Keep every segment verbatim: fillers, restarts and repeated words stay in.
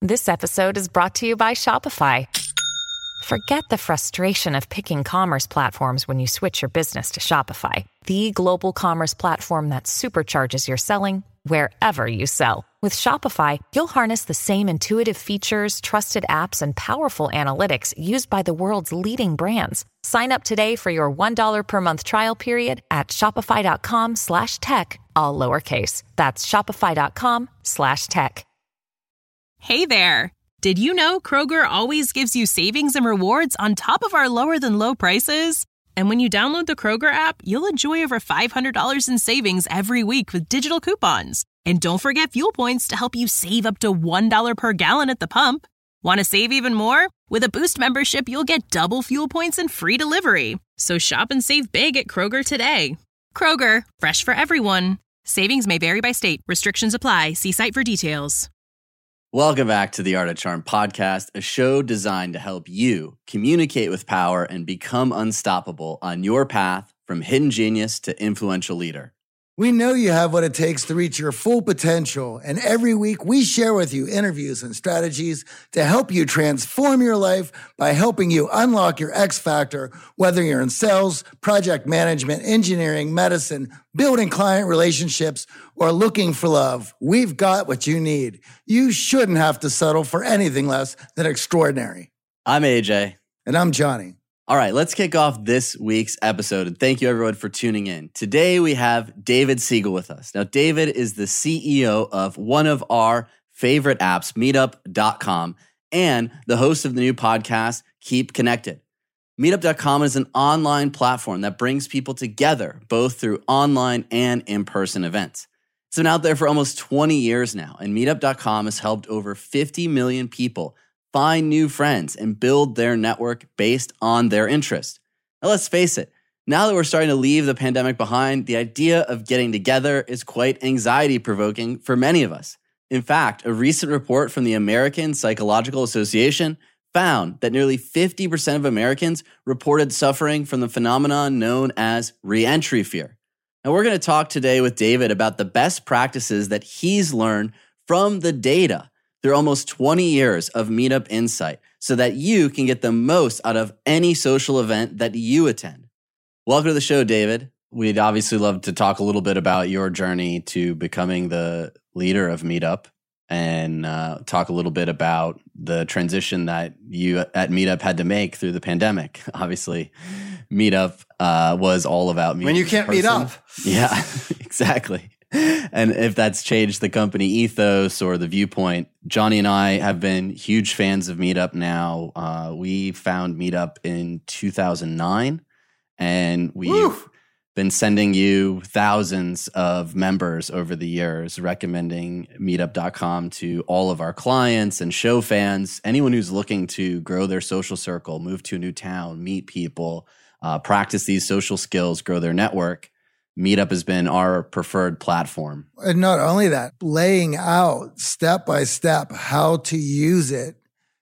This episode is brought to you by Shopify. Forget the frustration of picking commerce platforms when you switch your business to Shopify, the global commerce platform that supercharges your selling wherever you sell. With Shopify, you'll harness the same intuitive features, trusted apps, and powerful analytics used by the world's leading brands. Sign up today for your one dollar per month trial period at shopify.com slash tech, all lowercase. That's shopify.com slash tech. Hey there. Did you know Kroger always gives you savings and rewards on top of our lower than low prices? And when you download the Kroger app, you'll enjoy over five hundred dollars in savings every week with digital coupons. And don't forget fuel points to help you save up to one dollar per gallon at the pump. Want to save even more? With a Boost membership, you'll get double fuel points and free delivery. So shop and save big at Kroger today. Kroger, fresh for everyone. Savings may vary by state. Restrictions apply. See site for details. Welcome back to the Art of Charm podcast, a show designed to help you communicate with power and become unstoppable on your path from hidden genius to influential leader. We know you have what it takes to reach your full potential, and every week we share with you interviews and strategies to help you transform your life by helping you unlock your X factor, whether you're in sales, project management, engineering, medicine, building client relationships, or looking for love. We've got what you need. You shouldn't have to settle for anything less than extraordinary. I'm A J. And I'm Johnny. All right, let's kick off this week's episode. And thank you, everyone, for tuning in. Today, we have David Siegel with us. Now, David is the C E O of one of our favorite apps, meetup dot com, and the host of the new podcast, Keep Connected. meetup dot com is an online platform that brings people together, both through online and in-person events. It's been out there for almost twenty years now, and meetup dot com has helped over fifty million people find new friends and build their network based on their interest. Now, let's face it, now that we're starting to leave the pandemic behind, the idea of getting together is quite anxiety-provoking for many of us. In fact, a recent report from the American Psychological Association found that nearly fifty percent of Americans reported suffering from the phenomenon known as re-entry fear. Now, we're going to talk today with David about the best practices that he's learned from the data through almost twenty years of Meetup insight so that you can get the most out of any social event that you attend. Welcome to the show, David. We'd obviously love to talk a little bit about your journey to becoming the leader of Meetup and uh, talk a little bit about the transition that you at Meetup had to make through the pandemic. Obviously, Meetup uh, was all about meeting when you can't meet up. Yeah, exactly. And if that's changed the company ethos or the viewpoint, Johnny and I have been huge fans of Meetup now. Uh, we found Meetup in two thousand nine, and we've Woo! been sending you thousands of members over the years, recommending meetup dot com to all of our clients and show fans, anyone who's looking to grow their social circle, move to a new town, meet people, uh, practice these social skills, grow their network. Meetup has been our preferred platform. And not only that, laying out step by step how to use it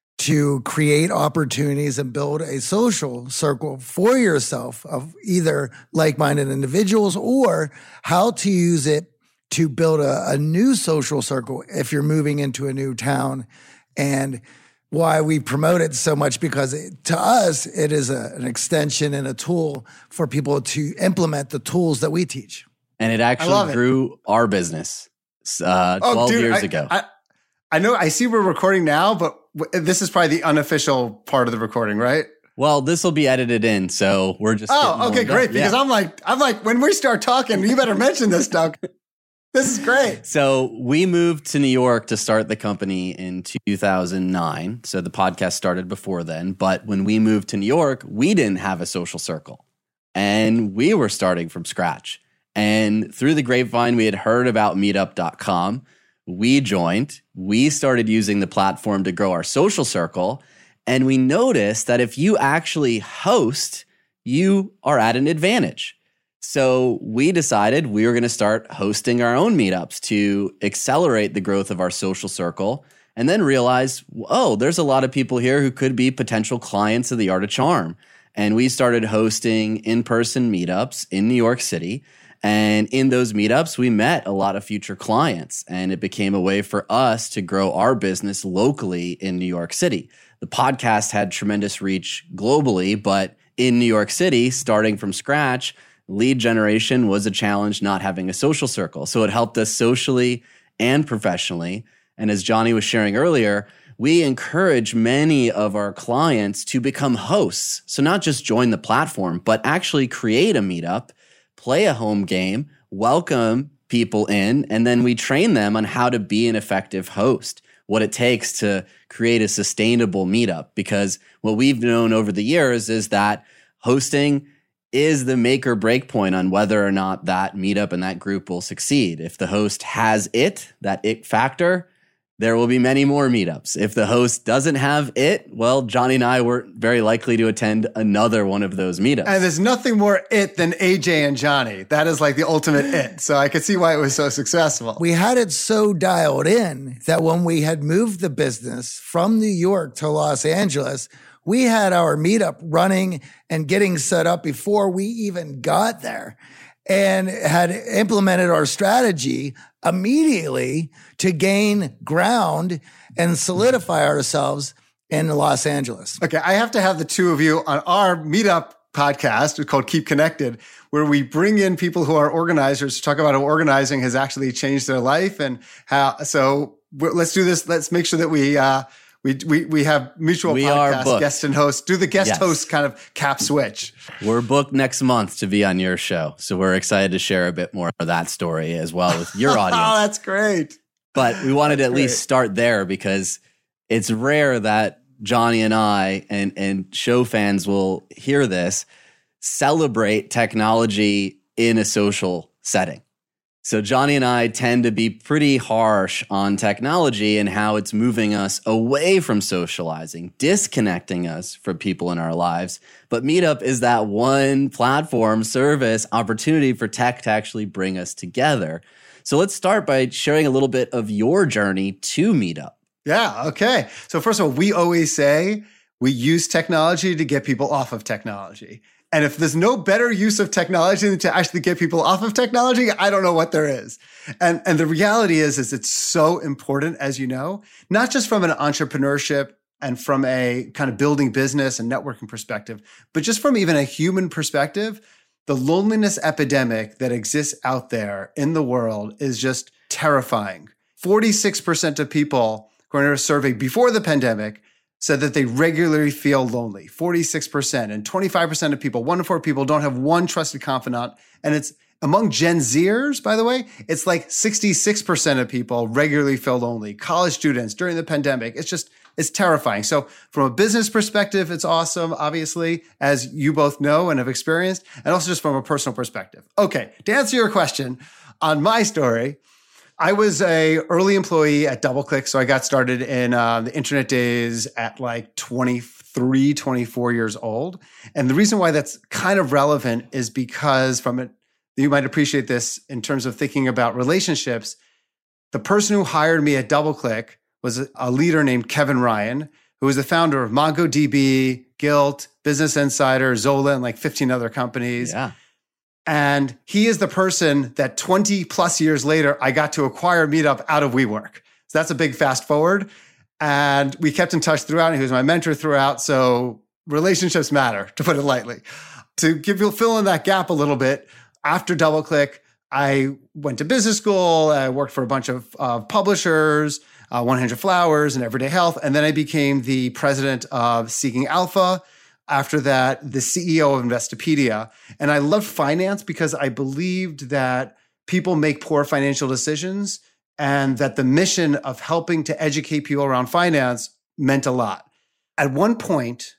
to create opportunities and build a social circle for yourself of either like-minded individuals, or how to use it to build a, a new social circle if you're moving into a new town. And why we promote it so much, because it, to us, it is a, an extension and a tool for people to implement the tools that we teach. And it actually grew it. our business uh, oh, twelve dude, years I, ago. I, I know, I see we're recording now, but w- this is probably the unofficial part of the recording, right? Well, this will be edited in, so we're just. Oh, okay, great. Up. Because yeah. I'm like, I'm like, when we start talking, you better mention this, Doug. This is great. So we moved to New York to start the company in two thousand nine. So the podcast started before then. But when we moved to New York, we didn't have a social circle. And we were starting from scratch. And through the grapevine, we had heard about meetup dot com. We joined. We started using the platform to grow our social circle. And we noticed that if you actually host, you are at an advantage. So we decided we were going to start hosting our own meetups to accelerate the growth of our social circle, and then realize, oh, there's a lot of people here who could be potential clients of the Art of Charm. And we started hosting in-person meetups in New York City. And in those meetups, we met a lot of future clients, and it became a way for us to grow our business locally in New York City. The podcast had tremendous reach globally, but in New York City, starting from scratch, lead generation was a challenge not having a social circle. So it helped us socially and professionally. And as Johnny was sharing earlier, we encourage many of our clients to become hosts. So not just join the platform, but actually create a meetup, play a home game, welcome people in, and then we train them on how to be an effective host, what it takes to create a sustainable meetup. Because what we've known over the years is that hosting is the make or break point on whether or not that meetup and that group will succeed. If the host has it, that it factor, there will be many more meetups. If the host doesn't have it, well, Johnny and I were very likely to attend another one of those meetups. And there's nothing more it than A J and Johnny. That is like the ultimate it. So I could see why it was so successful. We had it so dialed in that when we had moved the business from New York to Los Angeles, we had our meetup running and getting set up before we even got there, and had implemented our strategy immediately to gain ground and solidify ourselves in Los Angeles. Okay, I have to have the two of you on our meetup podcast called Keep Connected, where we bring in people who are organizers to talk about how organizing has actually changed their life and how. So let's do this. Let's make sure that we uh, we we we have mutual we podcast guest and host. Do the guest yes. host kind of cap switch. We're booked next month to be on your show, so we're excited to share a bit more of that story as well with your audience. Oh, that's great. But we wanted that's to at great. least start there because it's rare that Johnny and I and, and show fans will hear this, celebrate technology in a social setting. So Johnny and I tend to be pretty harsh on technology and how it's moving us away from socializing, disconnecting us from people in our lives. But Meetup is that one platform, service, opportunity for tech to actually bring us together. So let's start by sharing a little bit of your journey to Meetup. Yeah, okay. So first of all, we always say we use technology to get people off of technology. And if there's no better use of technology than to actually get people off of technology, I don't know what there is. And, and the reality is, is it's so important, as you know, not just from an entrepreneurship and from a kind of building business and networking perspective, but just from even a human perspective. The loneliness epidemic that exists out there in the world is just terrifying. forty-six percent of people, according to a survey before the pandemic, said that they regularly feel lonely, forty-six percent. And twenty-five percent of people, one in four people, don't have one trusted confidant. And it's among Gen Zers, by the way, it's like sixty-six percent of people regularly feel lonely. College students during the pandemic, it's just, it's terrifying. So from a business perspective, it's awesome, obviously, as you both know and have experienced, and also just from a personal perspective. Okay, to answer your question on my story, I was a early employee at DoubleClick. So I got started in uh, the internet days at like twenty-three, twenty-four years old. And the reason why that's kind of relevant is because from it, you might appreciate this in terms of thinking about relationships. The person who hired me at DoubleClick was a leader named Kevin Ryan, who was the founder of MongoDB, Gilt, Business Insider, Zola, and like fifteen other companies. Yeah. And he is the person that twenty plus years later, I got to acquire Meetup out of WeWork. So that's a big fast forward. And we kept in touch throughout. And he was my mentor throughout. So relationships matter, to put it lightly. To give you fill in that gap a little bit, after DoubleClick, I went to business school. I worked for a bunch of uh, publishers, uh, one hundred Flowers and Everyday Health. And then I became the president of Seeking Alpha. After that, the C E O of Investopedia. And I loved finance because I believed that people make poor financial decisions and that the mission of helping to educate people around finance meant a lot. At one point,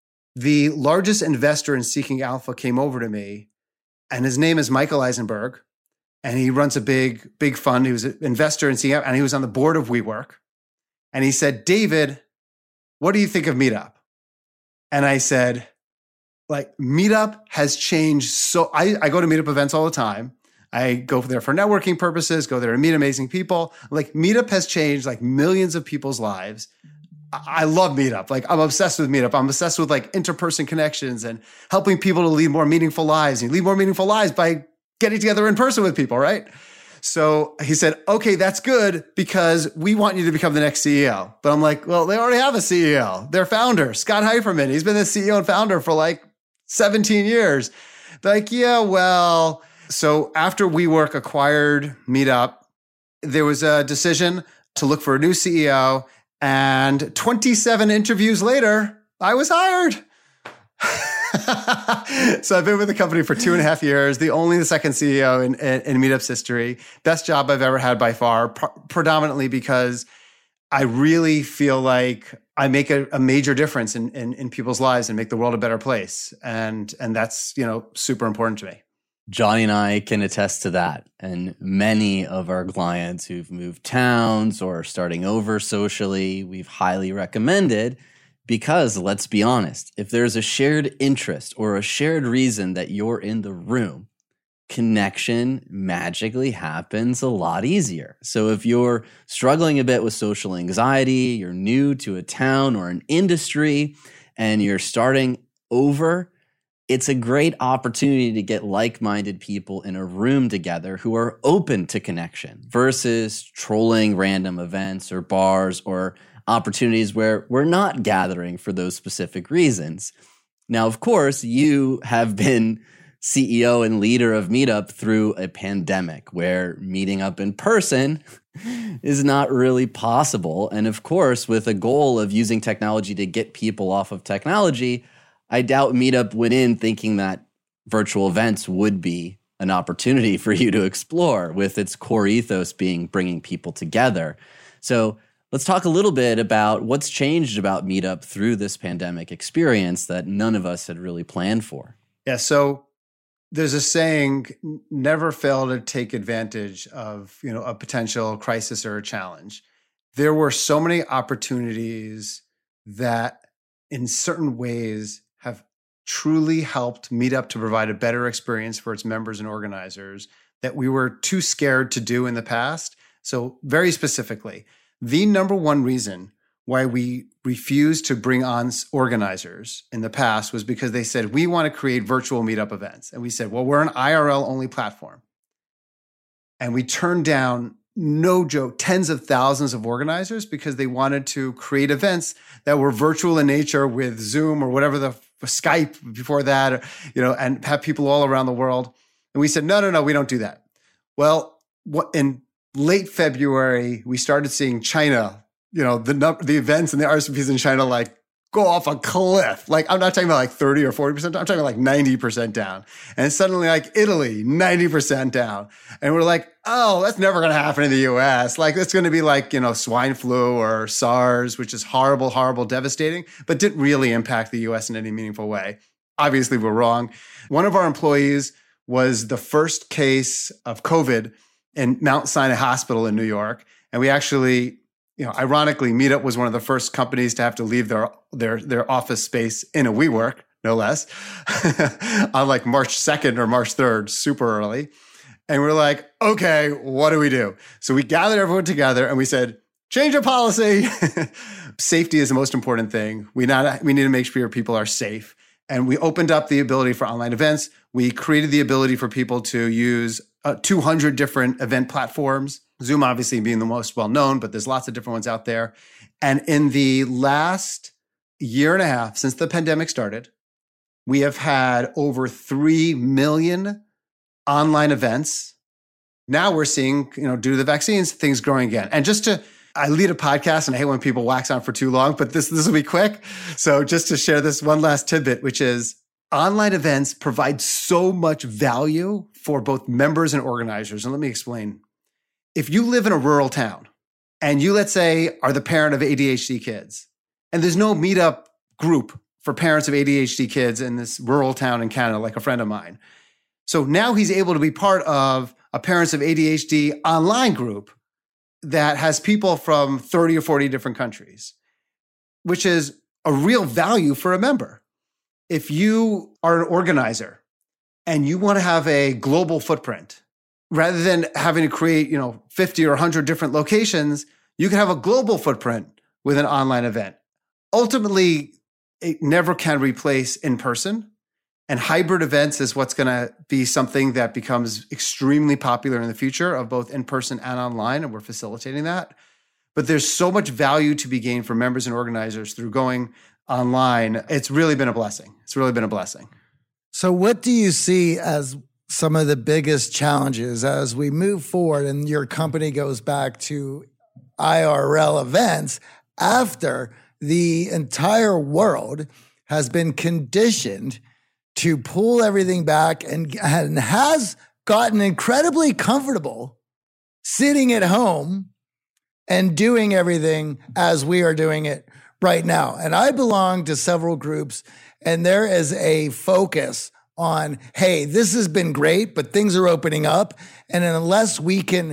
the largest investor in Seeking Alpha came over to me, and his name is Michael Eisenberg, and he runs a big, big fund. He was an investor in Seeking Alpha, and he was on the board of WeWork. And he said, "David, what do you think of Meetup?" And I said, like, Meetup has changed. So I, I go to Meetup events all the time. I go there for networking purposes, go there to meet amazing people. Like, Meetup has changed like millions of people's lives. I, I love Meetup. Like, I'm obsessed with Meetup. I'm obsessed with like interperson connections and helping people to lead more meaningful lives. And you lead more meaningful lives by getting together in person with people, right? So he said, okay, that's good because we want you to become the next C E O. But I'm like, well, they already have a C E O. Their founder, Scott Heiferman. He's been the C E O and founder for like seventeen years. They're like, yeah, well, so after WeWork acquired Meetup, there was a decision to look for a new C E O. And twenty-seven interviews later, I was hired. So I've been with the company for two and a half years, the only the second C E O in, in, in Meetup's history. Best job I've ever had by far, pr- predominantly because I really feel like I make a, a major difference in, in, in people's lives and make the world a better place. And, and that's, you know, super important to me. Johnny and I can attest to that. And many of our clients who've moved towns or are starting over socially, we've highly recommended. Because let's be honest, if there's a shared interest or a shared reason that you're in the room, connection magically happens a lot easier. So if you're struggling a bit with social anxiety, you're new to a town or an industry, and you're starting over, it's a great opportunity to get like-minded people in a room together who are open to connection versus trolling random events or bars or opportunities where we're not gathering for those specific reasons. Now, of course, you have been C E O and leader of Meetup through a pandemic where meeting up in person is not really possible. And of course, with a goal of using technology to get people off of technology, I doubt Meetup went in thinking that virtual events would be an opportunity for you to explore, with its core ethos being bringing people together. So let's talk a little bit about what's changed about Meetup through this pandemic experience that none of us had really planned for. Yeah, so there's a saying, never fail to take advantage of, you know, a potential crisis or a challenge. There were so many opportunities that in certain ways have truly helped Meetup to provide a better experience for its members and organizers that we were too scared to do in the past. So very specifically, the number one reason why we refused to bring on organizers in the past was because they said, we want to create virtual Meetup events. And we said, well, we're an I R L-only platform. And we turned down, no joke, tens of thousands of organizers because they wanted to create events that were virtual in nature with Zoom or whatever the Skype before that, or, you know, and have people all around the world. And we said, no, no, no, we don't do that. Well, what in late February, we started seeing China, you know, the the events and the R S V Ps in China like go off a cliff. Like, I'm not talking about like thirty or forty percent. I'm talking about like ninety percent down. And suddenly like Italy, ninety percent down. And we're like, oh, that's never going to happen in the U S. Like, it's going to be like, you know, swine flu or SARS, which is horrible, horrible, devastating, but didn't really impact the U S in any meaningful way. Obviously, we're wrong. One of our employees was the first case of COVID in Mount Sinai Hospital in New York. And we actually, you know, ironically, Meetup was one of the first companies to have to leave their their their office space in a WeWork, no less, on like March second or March third, super early. And we're like, okay, what do we do? So we gathered everyone together and we said, change of policy. Safety is the most important thing. We not we need to make sure people are safe. And we opened up the ability for online events. We created the ability for people to use uh, two hundred different event platforms, Zoom obviously being the most well-known, but there's lots of different ones out there. And in the last year and a half, since the pandemic started, we have had over three million online events. Now we're seeing, you know, due to the vaccines, things growing again. And just to, I lead a podcast and I hate when people wax on for too long, but this, this will be quick. So just to share this one last tidbit, which is online events provide so much value for both members and organizers. And let me explain. If you live in a rural town and you, let's say, are the parent of A D H D kids, and there's no Meetup group for parents of A D H D kids in this rural town in Canada, like a friend of mine. So now he's able to be part of a parents of A D H D online group that has people from thirty or forty different countries, which is a real value for a member. If you are an organizer and you want to have a global footprint, rather than having to create, you know, fifty or one hundred different locations, you can have a global footprint with an online event. Ultimately, it never can replace in person. And hybrid events is what's going to be something that becomes extremely popular in the future of both in-person and online, and we're facilitating that. But there's so much value to be gained for members and organizers through going online. It's really been a blessing. It's really been a blessing. So what do you see as some of the biggest challenges as we move forward and your company goes back to I R L events after the entire world has been conditioned to pull everything back and, and has gotten incredibly comfortable sitting at home and doing everything as we are doing it right now? And I belong to several groups, and there is a focus on, hey, this has been great, but things are opening up. And unless we can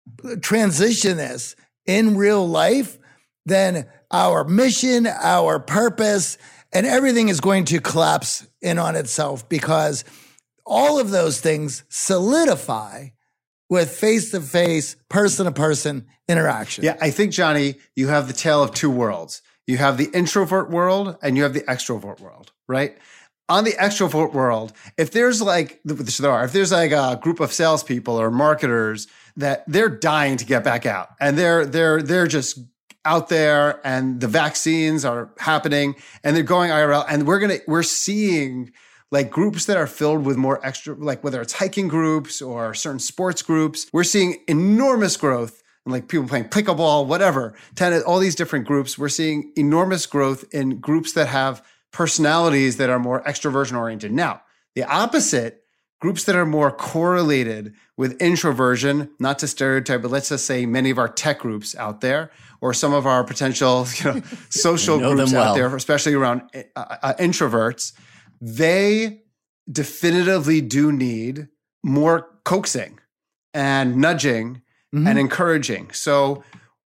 transition this in real life, then our mission, our purpose, and everything is going to collapse in on itself, because all of those things solidify with face-to-face, person-to-person interaction. Yeah, I think, Johnny, you have the tale of two worlds. You have the introvert world and you have the extrovert world, right? On the extrovert world, if there's like, if there's like a group of salespeople or marketers that they're dying to get back out, and they're they're they're just out there, and the vaccines are happening, and they're going I R L, and we're gonna we're seeing like groups that are filled with more extra, like whether it's hiking groups or certain sports groups, we're seeing enormous growth. And like people playing pickleball, whatever, tennis, all these different groups, we're seeing enormous growth in groups that have personalities that are more extroversion oriented. Now, the opposite, groups that are more correlated with introversion, not to stereotype, but let's just say many of our tech groups out there, or some of our potential you know, social know groups well. out there, especially around uh, uh, introverts, they definitively do need more coaxing and nudging mm-hmm. and encouraging. So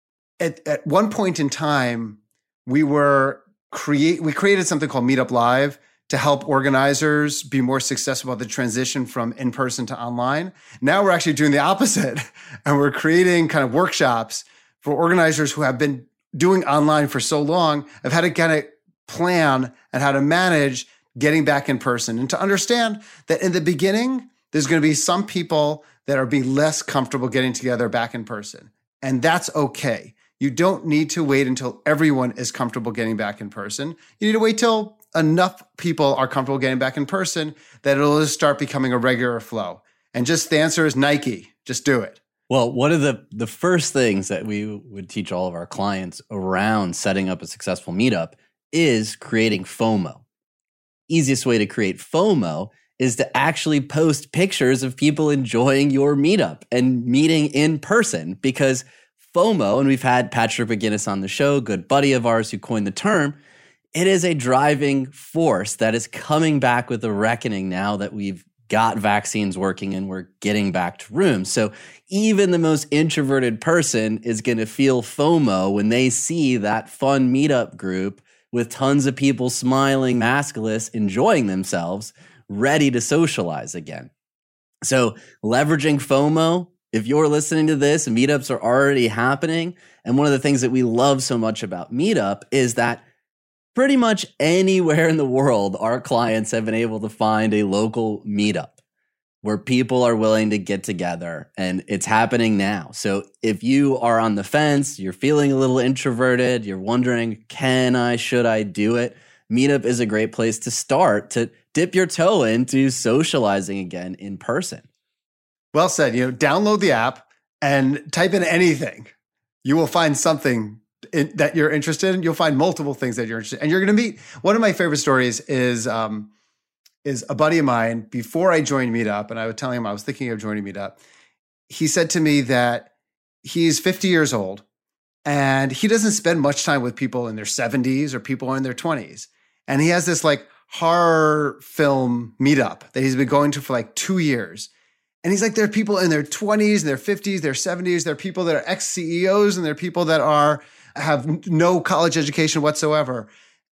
at, at one point in time, we were create we created something called Meetup Live to help organizers be more successful about the transition from in-person to online. Now we're actually doing the opposite, and we're creating kind of workshops for organizers who have been doing online for so long, of how to kind of plan and how to manage getting back in person, and to understand that in the beginning, there's going to be some people that are being less comfortable getting together back in person. And that's okay. You don't need to wait until everyone is comfortable getting back in person. You need to wait till enough people are comfortable getting back in person that it'll just start becoming a regular flow. And just the answer is Nike. Just do it. Well, one of the, the first things that we would teach all of our clients around setting up a successful meetup is creating FOMO. Easiest way to create FOMO is to actually post pictures of people enjoying your meetup and meeting in person, because FOMO, and we've had Patrick McGinnis on the show, good buddy of ours who coined the term, it is a driving force that is coming back with a reckoning now that we've got vaccines working and we're getting back to rooms. So even the most introverted person is going to feel FOMO when they see that fun meetup group with tons of people smiling, maskless, enjoying themselves, ready to socialize again. So leveraging FOMO, if you're listening to this, meetups are already happening. And one of the things that we love so much about Meetup is that pretty much anywhere in the world, our clients have been able to find a local meetup where people are willing to get together, and it's happening now. So if you are on the fence, you're feeling a little introverted, you're wondering, can I, should I do it? Meetup is a great place to start to dip your toe into socializing again in person. Well said. You know, download the app and type in anything. You will find something in, that you're interested in. You'll find multiple things that you're interested in. And you're going to meet. One of my favorite stories is um, is a buddy of mine. Before I joined Meetup, and I was telling him I was thinking of joining Meetup, he said to me that he's fifty years old and he doesn't spend much time with people in their seventies or people in their twenties. And he has this like horror film meetup that he's been going to for like two years. And he's like, there are people in their twenties, their fifties, their seventies. There are people that are ex-C E Os, and there are people that are have no college education whatsoever.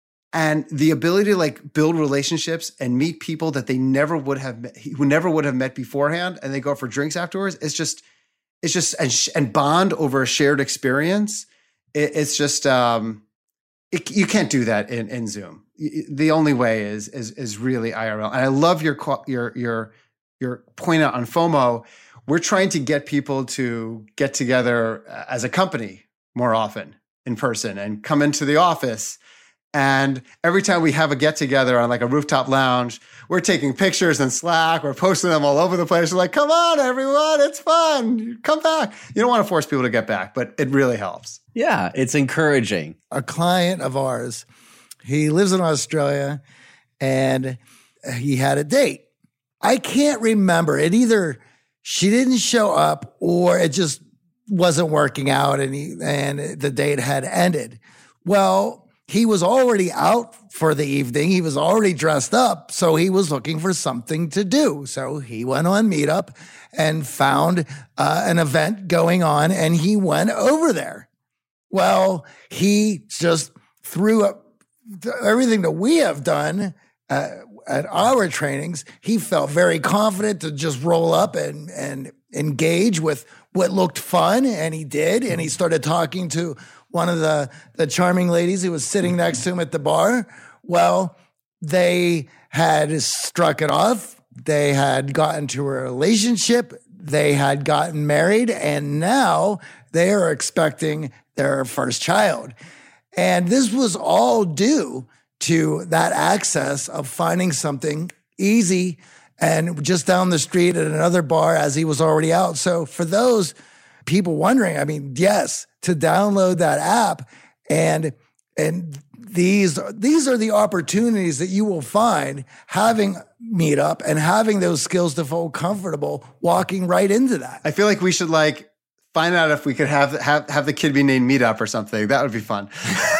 And the ability to like build relationships and meet people that they never would have met, who never would have met beforehand, and they go for drinks afterwards. It's just, it's just, and, sh- and bond over a shared experience. It, it's just, um, it, you can't do that in, in Zoom. the only way is is is really I R L. And I love your your your your point out on FOMO. We're trying to get people to get together as a company more often in person and come into the office. And every time we have a get together on like a rooftop lounge, we're taking pictures in Slack, we're posting them all over the place. We're like, come on, everyone, it's fun. Come back. You don't want to force people to get back, but it really helps. Yeah, it's encouraging. A client of ours, he lives in Australia and he had a date. I can't remember. It either she didn't show up or it just wasn't working out and he, and the date had ended. Well, he was already out for the evening. He was already dressed up. So he was looking for something to do. So he went on Meetup and found uh, an event going on and he went over there. Well, he just threw up everything that we have done uh, at our trainings. He felt very confident to just roll up and, and engage with what looked fun. And he did. And he started talking to one of the, the charming ladies who was sitting next to him at the bar. Well, they had struck it off. They had gotten to a relationship. They had gotten married. And now they are expecting their first child. And this was all due to that access of finding something easy and just down the street at another bar as he was already out. So for those people wondering, I mean, yes, to download that app and and these these are the opportunities that you will find having Meetup and having those skills to feel comfortable walking right into that. I feel like we should like find out if we could have have, have the kid be named Meetup or something. That would be fun.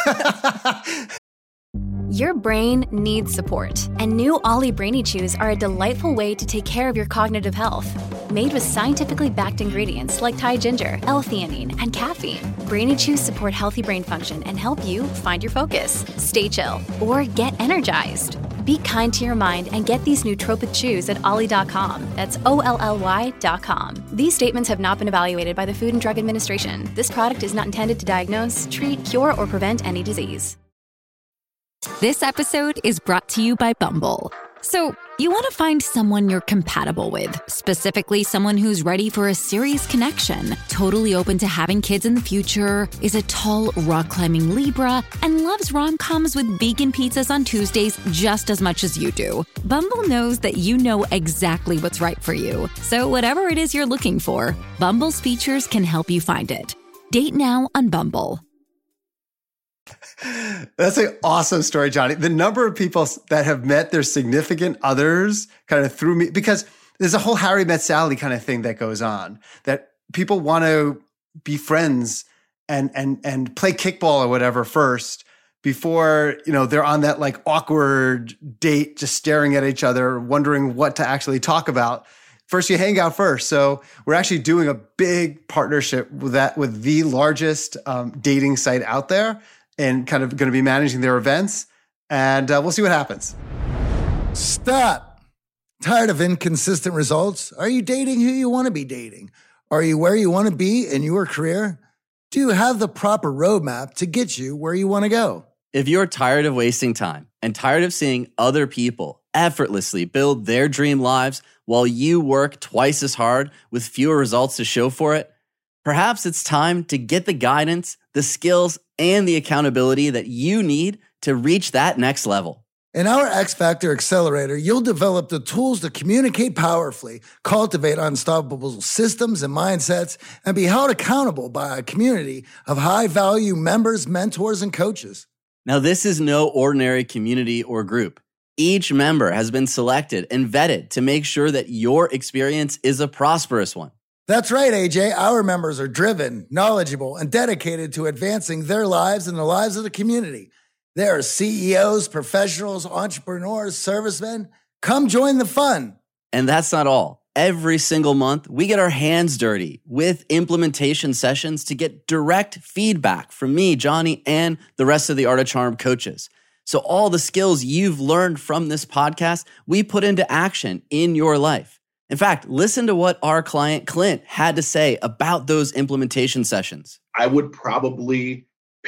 Your brain needs support, and new Ollie Brainy Chews are a delightful way to take care of your cognitive health. Made with scientifically backed ingredients like Thai ginger, L-theanine, and caffeine, Brainy Chews support healthy brain function and help you find your focus, stay chill, or get energized. Be kind to your mind and get these nootropic chews at ollie dot com. That's O L L Y dot com. These statements have not been evaluated by the Food and Drug Administration. This product is not intended to diagnose, treat, cure, or prevent any disease. This episode is brought to you by Bumble. So, you want to find someone you're compatible with, specifically someone who's ready for a serious connection, totally open to having kids in the future, is a tall, rock-climbing Libra, and loves rom-coms with vegan pizzas on Tuesdays just as much as you do. Bumble knows that you know exactly what's right for you. So whatever it is you're looking for, Bumble's features can help you find it. Date now on Bumble. That's an awesome story, Johnny. The number of people that have met their significant others kind of through me, because there's a whole Harry Met Sally kind of thing that goes on, that people want to be friends and and and play kickball or whatever first before, you know, they're on that like awkward date, just staring at each other, wondering what to actually talk about. First, you hang out first. So we're actually doing a big partnership with that, with the largest um, dating site out there, and kind of going to be managing their events. And uh, we'll see what happens. Stop. Tired of inconsistent results? Are you dating who you want to be dating? Are you where you want to be in your career? Do you have the proper roadmap to get you where you want to go? If you're tired of wasting time and tired of seeing other people effortlessly build their dream lives while you work twice as hard with fewer results to show for it, perhaps it's time to get the guidance, the skills, and the accountability that you need to reach that next level. In our X Factor Accelerator, you'll develop the tools to communicate powerfully, cultivate unstoppable systems and mindsets, and be held accountable by a community of high-value members, mentors, and coaches. Now, this is no ordinary community or group. Each member has been selected and vetted to make sure that your experience is a prosperous one. That's right, A J. Our members are driven, knowledgeable, and dedicated to advancing their lives and the lives of the community. They are C E Os, professionals, entrepreneurs, servicemen. Come join the fun. And that's not all. Every single month, we get our hands dirty with implementation sessions to get direct feedback from me, Johnny, and the rest of the Art of Charm coaches. So all the skills you've learned from this podcast, we put into action in your life. In fact, listen to what our client Clint had to say about those implementation sessions. I would probably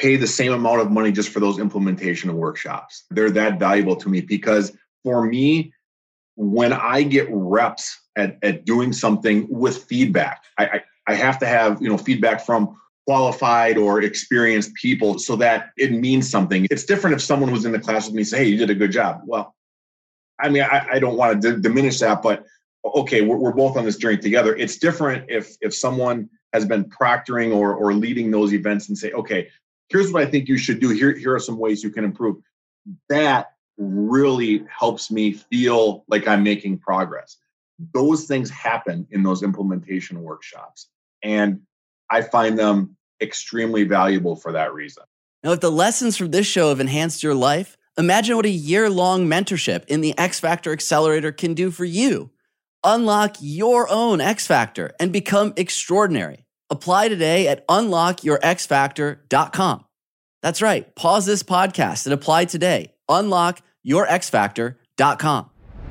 pay the same amount of money just for those implementation workshops. They're that valuable to me because for me, when I get reps at, at doing something with feedback, I, I, I have to have, you know, feedback from qualified or experienced people so that it means something. It's different if someone was in the class with me and say, hey, you did a good job. Well, I mean, I, I don't want to d- diminish that, but okay, we're, we're both on this journey together. It's different if if someone has been proctoring or or leading those events and say, okay, here's what I think you should do. Here, here are some ways you can improve. That really helps me feel like I'm making progress. Those things happen in those implementation workshops. And I find them extremely valuable for that reason. Now, if the lessons from this show have enhanced your life, imagine what a year-long mentorship in the X Factor Accelerator can do for you. Unlock your own X Factor and become extraordinary. Apply today at unlock your x factor dot com. That's right. Pause this podcast and apply today. unlock your x factor dot com.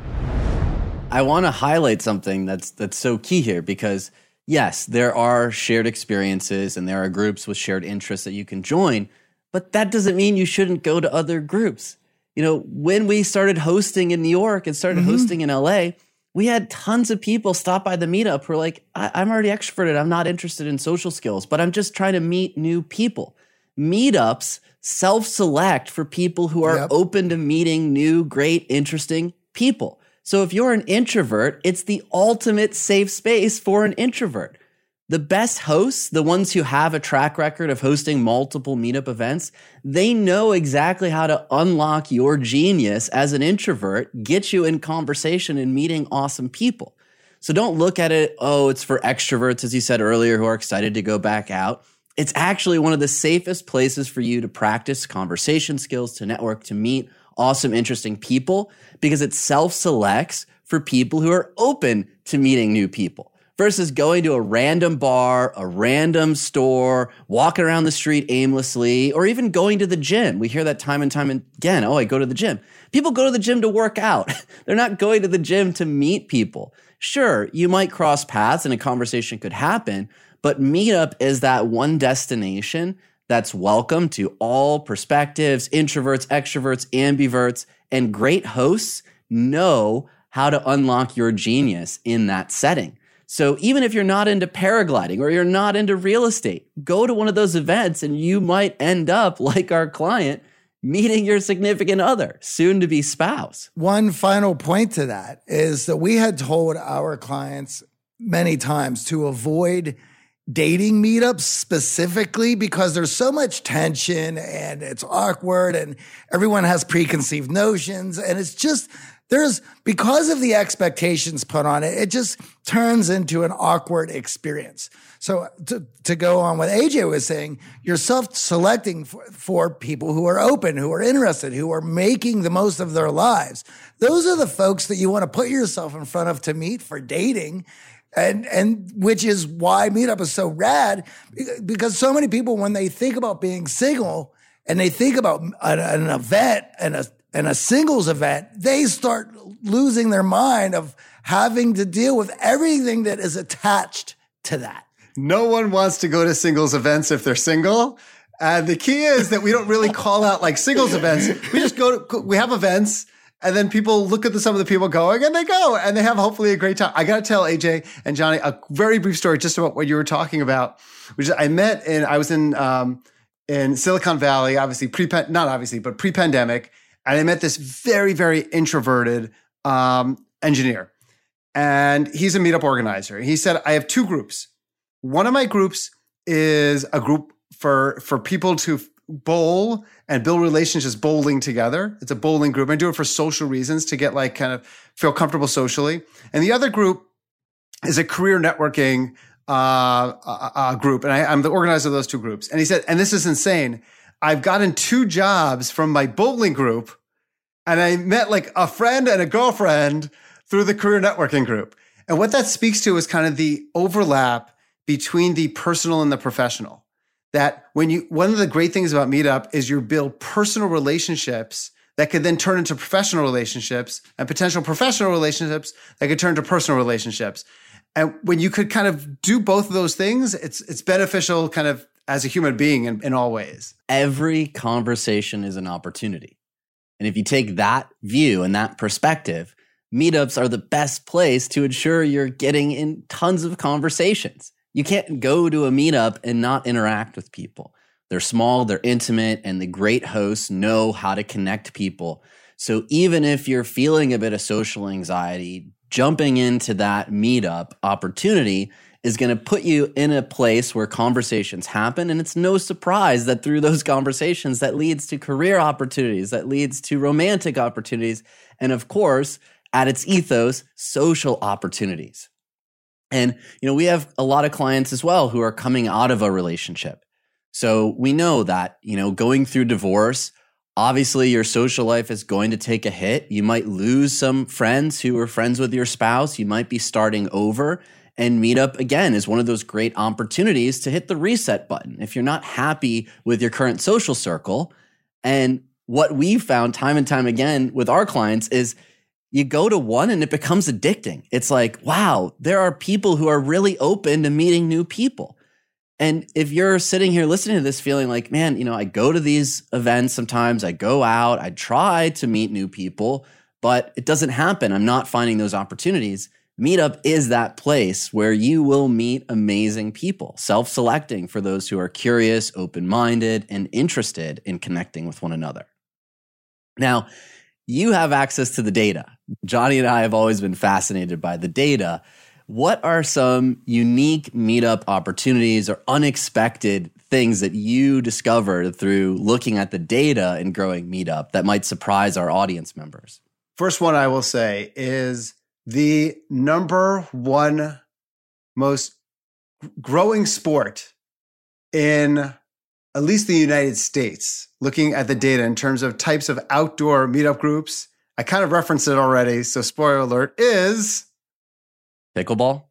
I want to highlight something that's that's so key here because, yes, there are shared experiences and there are groups with shared interests that you can join, but that doesn't mean you shouldn't go to other groups. You know, when we started hosting in New York and started mm-hmm. hosting in L A, we had tons of people stop by the meetup who are like, I- I'm already extroverted. I'm not interested in social skills, but I'm just trying to meet new people. Meetups self-select for people who are yep. open to meeting new, great, interesting people. So if you're an introvert, it's the ultimate safe space for an introvert. The best hosts, the ones who have a track record of hosting multiple meetup events, they know exactly how to unlock your genius as an introvert, get you in conversation and meeting awesome people. So don't look at it, oh, it's for extroverts, as you said earlier, who are excited to go back out. It's actually one of the safest places for you to practice conversation skills, to network, to meet awesome, interesting people, because it self-selects for people who are open to meeting new people. Versus going to a random bar, a random store, walking around the street aimlessly, or even going to the gym. We hear that time and time again. Oh, I go to the gym. People go to the gym to work out. They're not going to the gym to meet people. Sure, you might cross paths and a conversation could happen, but Meetup is that one destination that's welcome to all perspectives, introverts, extroverts, ambiverts, and great hosts know how to unlock your genius in that setting. So even if you're not into paragliding or you're not into real estate, go to one of those events and you might end up, like our client, meeting your significant other, soon to be spouse. One final point to that is that we had told our clients many times to avoid dating meetups specifically because there's so much tension and it's awkward and everyone has preconceived notions. And it's just, there's, because of the expectations put on it, it just turns into an awkward experience. So to, to go on what A J was saying, you're self-selecting for, for people who are open, who are interested, who are making the most of their lives. Those are the folks that you want to put yourself in front of to meet for dating. And, and which is why Meetup is so rad, because so many people, when they think about being single and they think about an, an event and a, and a singles event, they start losing their mind of having to deal with everything that is attached to that. No one wants to go to singles events if they're single. And the key is that we don't really call out like singles events. We just go to, we have events. And then people look at the, some of the people going and they go and they have hopefully a great time. I got to tell A J and Johnny a very brief story just about what you were talking about, which is I met in, I was in, um, in Silicon Valley, obviously pre, not obviously, but pre-pandemic. And I met this very, very introverted, um, engineer, and he's a meetup organizer. He said, I have two groups. One of my groups is a group for, for people to bowl and build relationships bowling together. It's a bowling group. I do it for social reasons to get like kind of feel comfortable socially. And the other group is a career networking uh, uh, uh, group. And I, I'm the organizer of those two groups. And he said, and this is insane. I've gotten two jobs from my bowling group and I met like a friend and a girlfriend through the career networking group. And what that speaks to is kind of the overlap between the personal and the professional. That when you, one of the great things about Meetup is you build personal relationships that could then turn into professional relationships and potential professional relationships that could turn to personal relationships. And when you could kind of do both of those things, it's it's beneficial kind of as a human being in, in all ways. Every conversation is an opportunity. And if you take that view and that perspective, meetups are the best place to ensure you're getting in tons of conversations. You can't go to a meetup and not interact with people. They're small, they're intimate, and the great hosts know how to connect people. So even if you're feeling a bit of social anxiety, jumping into that meetup opportunity is going to put you in a place where conversations happen. And it's no surprise that through those conversations, that leads to career opportunities, that leads to romantic opportunities, and of course, at its ethos, social opportunities. And, you know, we have a lot of clients as well who are coming out of a relationship. So we know that, you know, going through divorce, obviously your social life is going to take a hit. You might lose some friends who are friends with your spouse. You might be starting over. And Meetup, again, is one of those great opportunities to hit the reset button if you're not happy with your current social circle. And what we've found time and time again with our clients is you go to one and it becomes addicting. It's like, wow, there are people who are really open to meeting new people. And if you're sitting here listening to this feeling like, man, you know, I go to these events sometimes, I go out, I try to meet new people, but it doesn't happen. I'm not finding those opportunities. Meetup is that place where you will meet amazing people, self-selecting for those who are curious, open-minded, and interested in connecting with one another. Now, you have access to the data. Johnny and I have always been fascinated by the data. What are some unique Meetup opportunities or unexpected things that you discovered through looking at the data and growing Meetup that might surprise our audience members? First one I will say is the number one most growing sport in at least the United States, looking at the data in terms of types of outdoor meetup groups. I kind of referenced it already, so spoiler alert, is pickleball.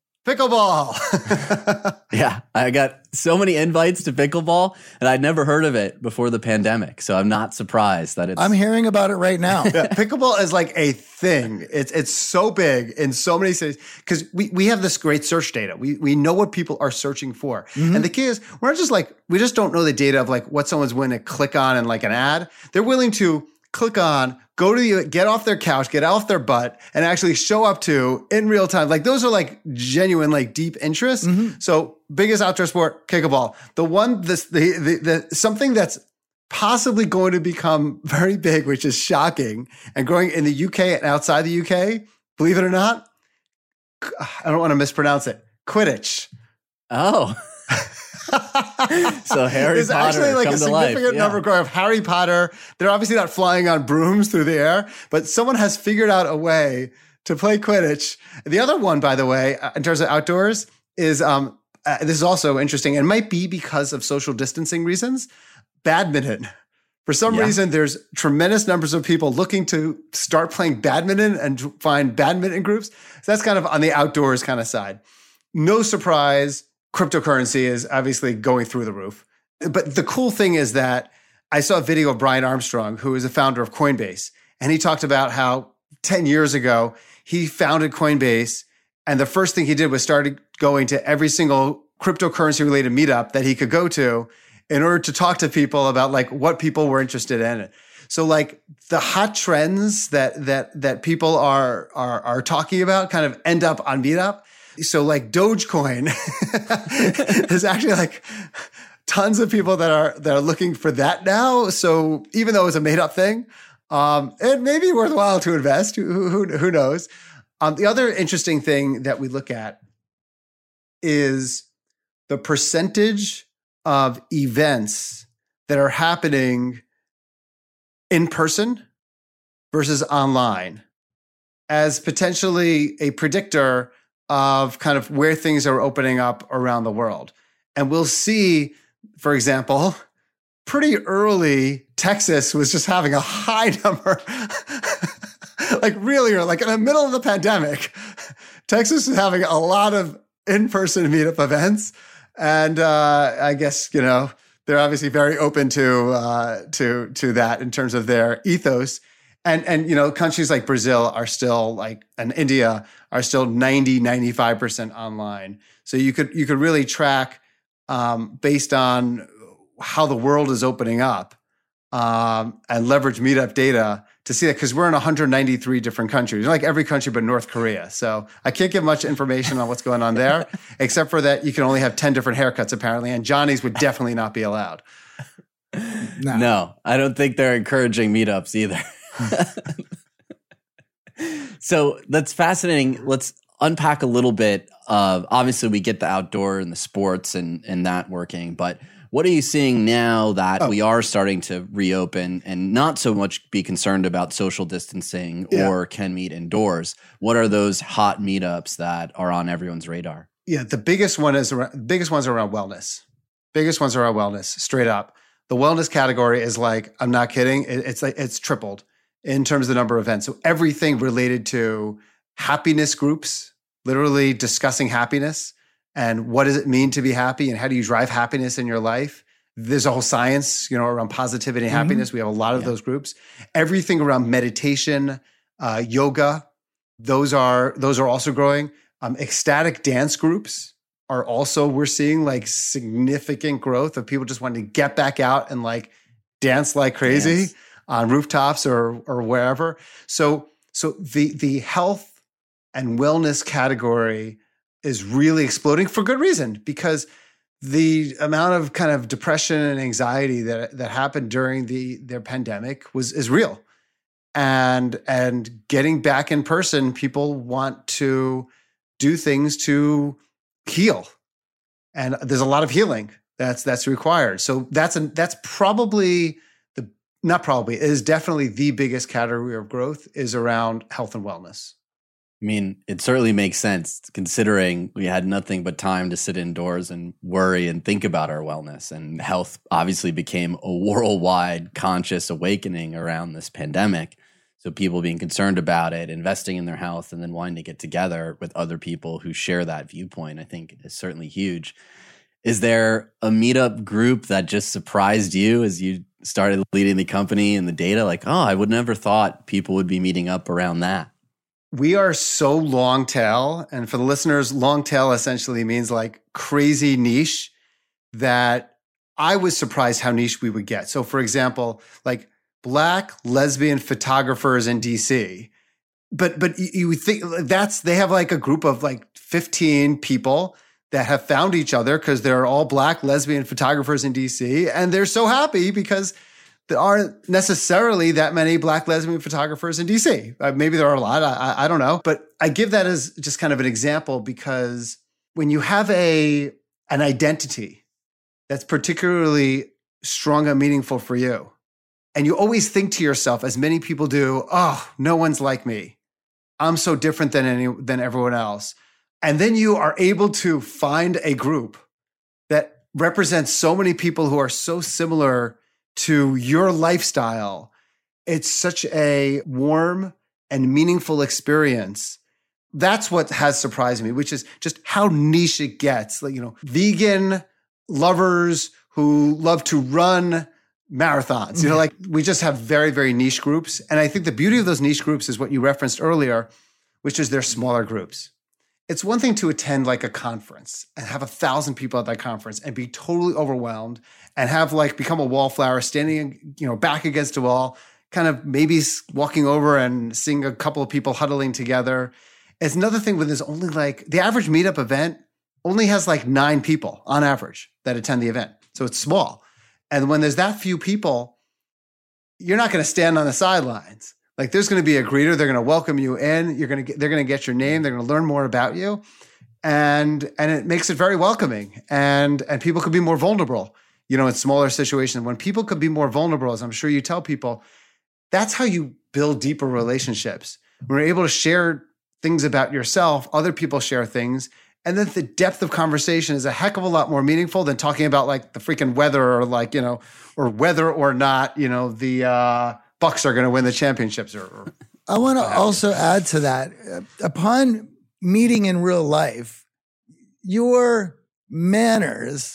Pickleball. Yeah, I got so many invites to pickleball, and I'd never heard of it before the pandemic. So I'm not surprised that it's. I'm hearing about it right now. Yeah, pickleball is like a thing. It's it's so big in so many cities because we, we have this great search data. We we know what people are searching for, mm-hmm. and the key is we're not just like we just don't know the data of like what someone's willing to click on and like an ad. They're willing to click on, go to the, get off their couch, get off their butt, and actually show up to in real time. Like those are like genuine, like deep interests. Mm-hmm. So biggest outdoor sport, pickleball. The one, this, the, the, the, something that's possibly going to become very big, which is shocking and growing in the U K and outside the U K, believe it or not, I don't want to mispronounce it, Quidditch. Oh, so Harry There's Potter actually like come a to significant life. Yeah. number growing of Harry Potter. They're obviously not flying on brooms through the air, but someone has figured out a way to play Quidditch. The other one, by the way, in terms of outdoors, is um, uh, this is also interesting. It might be because of social distancing reasons. Badminton. For some yeah. reason, there's tremendous numbers of people looking to start playing badminton and find badminton groups. So that's kind of on the outdoors kind of side. No surprise. Cryptocurrency is obviously going through the roof. But the cool thing is that I saw a video of Brian Armstrong, who is the founder of Coinbase, and he talked about how ten years ago, he founded Coinbase, and the first thing he did was started going to every single cryptocurrency-related meetup that he could go to in order to talk to people about like what people were interested in. So like the hot trends that that that people are are are talking about kind of end up on Meetup. So like Dogecoin, there's actually like tons of people that are that are looking for that now. So even though it's a made up thing, um, it may be worthwhile to invest. Who who, who knows? Um, the other interesting thing that we look at is the percentage of events that are happening in person versus online as potentially a predictor of kind of where things are opening up around the world. And we'll see, for example, pretty early, Texas was just having a high number, like really early, like in the middle of the pandemic, Texas is having a lot of in-person meetup events. And uh, I guess, you know, they're obviously very open to uh, to to that in terms of their ethos. And, and you know, countries like Brazil are still like, and India are still ninety, ninety-five percent online. So you could you could really track um, based on how the world is opening up, um, and leverage Meetup data to see that, because we're in one hundred ninety-three different countries, like every country but North Korea. So I can't give much information on what's going on there, except for that you can only have ten different haircuts apparently, and Johnny's would definitely not be allowed. No, no I don't think they're encouraging meetups either. So that's fascinating. Let's unpack a little bit of, obviously we get the outdoor and the sports and, and that working, but what are you seeing now that oh. we are starting to reopen and not so much be concerned about social distancing yeah. or can meet indoors? What are those hot meetups that are on everyone's radar? Yeah, the biggest one is around, biggest ones are around wellness. Biggest ones are around wellness, straight up. The wellness category is like, I'm not kidding, it, it's like it's tripled in terms of the number of events. So everything related to happiness groups, literally discussing happiness and what does it mean to be happy and how do you drive happiness in your life. There's a whole science, you know, around positivity and mm-hmm. happiness. We have a lot of yeah. those groups. Everything around meditation, uh, yoga, those are those are also growing. Um, ecstatic dance groups are also, we're seeing like significant growth of people just wanting to get back out and like dance like crazy dance. on rooftops or or wherever. So so the the health and wellness category is really exploding for good reason, because the amount of kind of depression and anxiety that that happened during the their pandemic was is real. And and getting back in person, people want to do things to heal. And there's a lot of healing that's that's required. So that's a, that's probably the not probably it is definitely the biggest category of growth is around health and wellness. I mean, it certainly makes sense considering we had nothing but time to sit indoors and worry and think about our wellness, and health obviously became a worldwide conscious awakening around this pandemic. So people being concerned about it, investing in their health, and then wanting to get together with other people who share that viewpoint, I think is certainly huge. Is there a meetup group that just surprised you as you started leading the company and the data? Like, oh, I would never thought people would be meeting up around that. We are so long tail. And for the listeners, long tail essentially means like crazy niche, that I was surprised how niche we would get. So for example, like Black lesbian photographers in D C. But but you would think that's, they have like a group of like fifteen people that have found each other because they're all Black lesbian photographers in D C. And they're so happy because there aren't necessarily that many Black lesbian photographers in D C. Uh, maybe there are a lot, I, I don't know. But I give that as just kind of an example, because when you have a an identity that's particularly strong and meaningful for you, and you always think to yourself, as many people do, oh, no one's like me. I'm so different than any than everyone else. And then you are able to find a group that represents so many people who are so similar to your lifestyle. It's such a warm and meaningful experience. That's what has surprised me, which is just how niche it gets. Like, you know, vegan lovers who love to run marathons. You know, like we just have very, very niche groups. And I think the beauty of those niche groups is what you referenced earlier, which is they're smaller groups. It's one thing to attend like a conference and have a thousand people at that conference and be totally overwhelmed and have like become a wallflower standing, you know, back against a wall, kind of maybe walking over and seeing a couple of people huddling together. It's another thing when there's only like the average meetup event only has like nine people on average that attend the event. So it's small. And when there's that few people, you're not going to stand on the sidelines. Like there's going to be a greeter. They're going to welcome you in. You're going to get, they're going to get your name. They're going to learn more about you. And, and it makes it very welcoming. And, and people could be more vulnerable, you know, in smaller situations. When people could be more vulnerable, as I'm sure you tell people, that's how you build deeper relationships. When you're able to share things about yourself, other people share things. And then the depth of conversation is a heck of a lot more meaningful than talking about like the freaking weather or like, you know, or whether or not, you know, the uh, Bucks are going to win the championships. Or, or I want to also add to that. Upon meeting in real life, your manners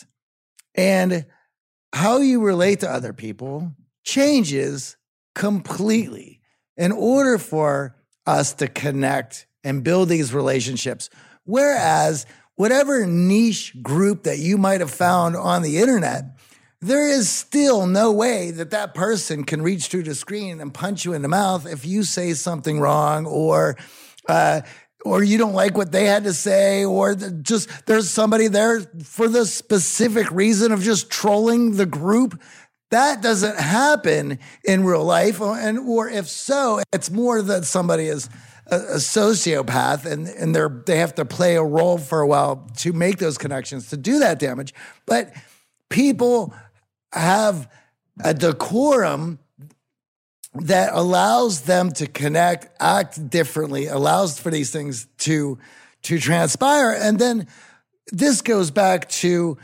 and how you relate to other people changes completely in order for us to connect and build these relationships. Whereas whatever niche group that you might have found on the internet, there is still no way that that person can reach through the screen and punch you in the mouth if you say something wrong, or uh, or you don't like what they had to say, or just there's somebody there for the specific reason of just trolling the group. That doesn't happen in real life. And or if so, it's more that somebody is a, a sociopath and, and they're they have to play a role for a while to make those connections, to do that damage. But people have a decorum that allows them to connect, act differently, allows for these things to, to transpire. And then this goes back to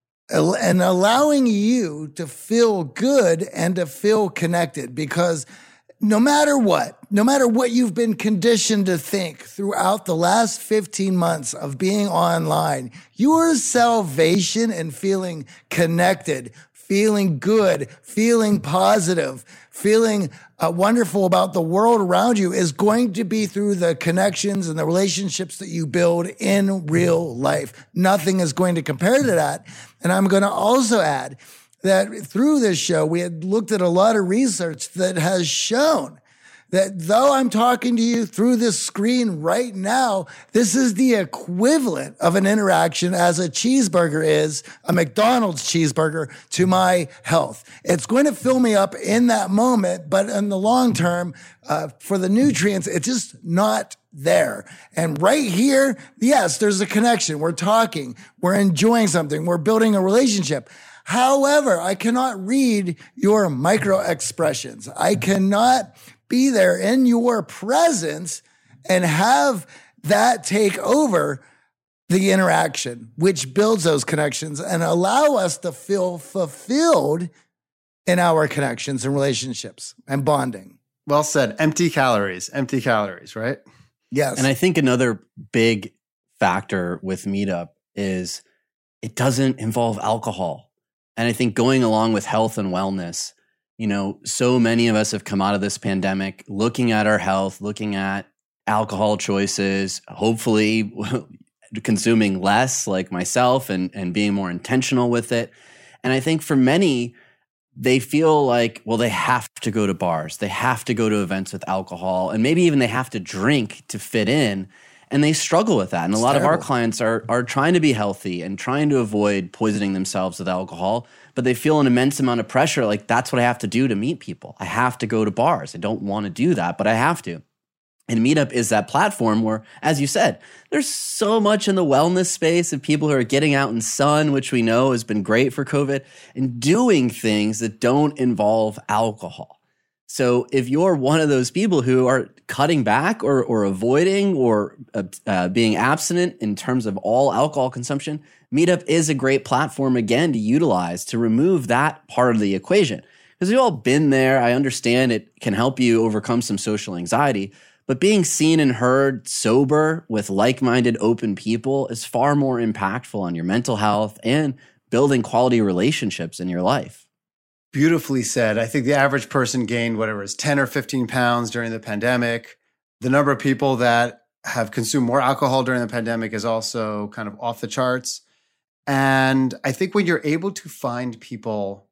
and allowing you to feel good and to feel connected, because no matter what, no matter what you've been conditioned to think throughout the last fifteen months of being online, your salvation and feeling connected, feeling good, feeling positive, feeling uh, wonderful about the world around you is going to be through the connections and the relationships that you build in real life. Nothing is going to compare to that. And I'm going to also add that through this show, we had looked at a lot of research that has shown that though I'm talking to you through this screen right now, this is the equivalent of an interaction as a cheeseburger is, a McDonald's cheeseburger, to my health. It's going to fill me up in that moment, but in the long term, uh, for the nutrients, it's just not there. And right here, yes, there's a connection. We're talking, we're enjoying something, we're building a relationship. However, I cannot read your micro expressions. I cannot be there in your presence and have that take over the interaction, which builds those connections and allow us to feel fulfilled in our connections and relationships and bonding. Well said. Empty calories, empty calories, right? Yes. And I think another big factor with Meetup is it doesn't involve alcohol. And I think going along with health and wellness, you know, so many of us have come out of this pandemic looking at our health, looking at alcohol choices, hopefully consuming less like myself and, and being more intentional with it. And I think for many, they feel like, well, they have to go to bars. They have to go to events with alcohol. And maybe even they have to drink to fit in. And they struggle with that. And a lot terrible. of our clients are are trying to be healthy and trying to avoid poisoning themselves with alcohol, but they feel an immense amount of pressure. Like, that's what I have to do to meet people. I have to go to bars. I don't want to do that, but I have to. And Meetup is that platform where, as you said, there's so much in the wellness space of people who are getting out in sun, which we know has been great for COVID, and doing things that don't involve alcohol. So if you're one of those people who are cutting back or, or avoiding or uh, uh, being abstinent in terms of all alcohol consumption, Meetup is a great platform, again, to utilize to remove that part of the equation. Because we've all been there. I understand it can help you overcome some social anxiety. But being seen and heard sober with like-minded, open people is far more impactful on your mental health and building quality relationships in your life. Beautifully said. I think the average person gained whatever is ten or fifteen pounds during the pandemic. The number of people that have consumed more alcohol during the pandemic is also kind of off the charts. And I think when you're able to find people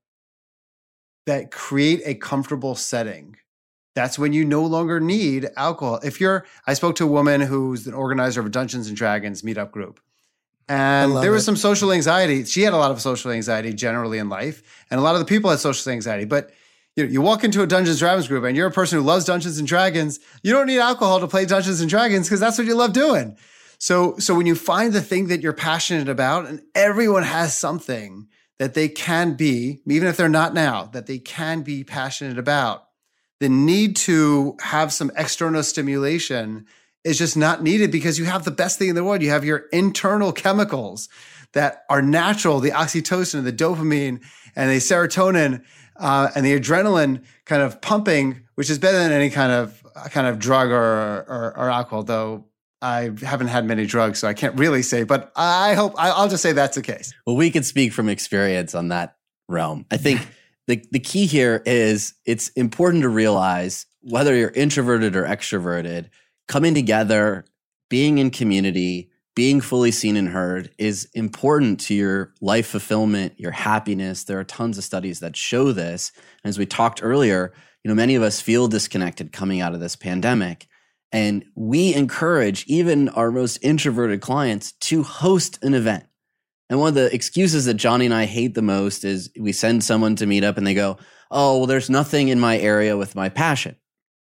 that create a comfortable setting, that's when you no longer need alcohol. If you're, I spoke to a woman who's an organizer of a Dungeons and Dragons meetup group. And there was it. some social anxiety. She had a lot of social anxiety generally in life. And a lot of the people had social anxiety. But you know, you walk into a Dungeons and Dragons group and you're a person who loves Dungeons and Dragons. You don't need alcohol to play Dungeons and Dragons because that's what you love doing. So, so when you find the thing that you're passionate about, and everyone has something that they can be, even if they're not now, that they can be passionate about, the need to have some external stimulation is just not needed because you have the best thing in the world. You have your internal chemicals that are natural, the oxytocin, the dopamine, and the serotonin, uh, and the adrenaline kind of pumping, which is better than any kind of kind of drug or, or, or alcohol, though I haven't had many drugs, so I can't really say, but I hope, I'll just say that's the case. Well, we can speak from experience on that realm. I think the, the key here is it's important to realize whether you're introverted or extroverted, coming together, being in community, being fully seen and heard is important to your life fulfillment, your happiness. There are tons of studies that show this. And as we talked earlier, you know, many of us feel disconnected coming out of this pandemic. And we encourage even our most introverted clients to host an event. And one of the excuses that Johnny and I hate the most is we send someone to meet up and they go, oh, well, there's nothing in my area with my passion.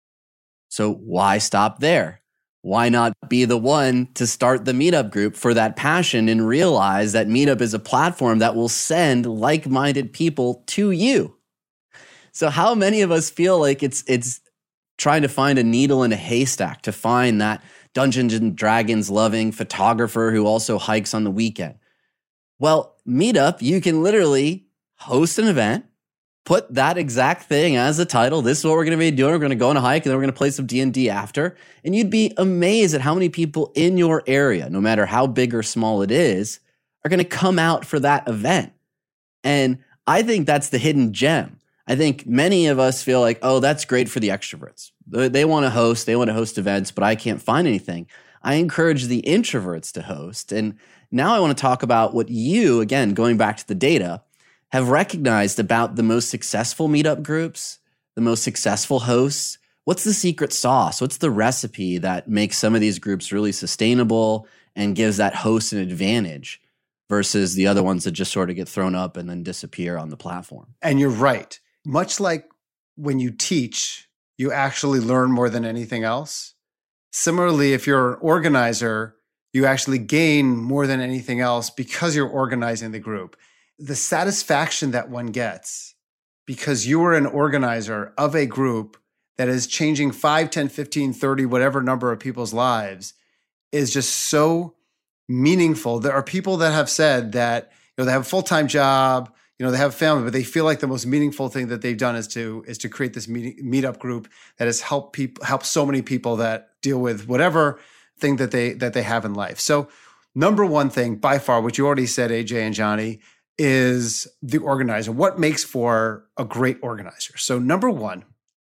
So why stop there? Why not be the one to start the meetup group for that passion and realize that Meetup is a platform that will send like-minded people to you? So how many of us feel like it's it's trying to find a needle in a haystack to find that Dungeons and Dragons loving photographer who also hikes on the weekend? Well, Meetup, you can literally host an event, put that exact thing as a title. This is what we're going to be doing. We're going to go on a hike and then we're going to play some D and D after. And you'd be amazed at how many people in your area, no matter how big or small it is, are going to come out for that event. And I think that's the hidden gem. I think many of us feel like, oh, that's great for the extroverts. They want to host, they want to host events, but I can't find anything. I encourage the introverts to host. And now I want to talk about what you, again, going back to the data, have recognized about the most successful meetup groups, the most successful hosts. What's the secret sauce? What's the recipe that makes some of these groups really sustainable and gives that host an advantage versus the other ones that just sort of get thrown up and then disappear on the platform? And you're right. Much like when you teach, you actually learn more than anything else. Similarly, if you're an organizer, you actually gain more than anything else because you're organizing the group. The satisfaction that one gets because you are an organizer of a group that is changing five, ten, fifteen, thirty, whatever number of people's lives is just so meaningful. There are people that have said that, you know, they have a full-time job, you know, they have a family, but they feel like the most meaningful thing that they've done is to is to create this meet, meetup group that has helped people, helped so many people that deal with whatever thing that they that they have in life. So, number one thing by far, which you already said, A J and Johnny, is the organizer. What makes for a great organizer? So, number one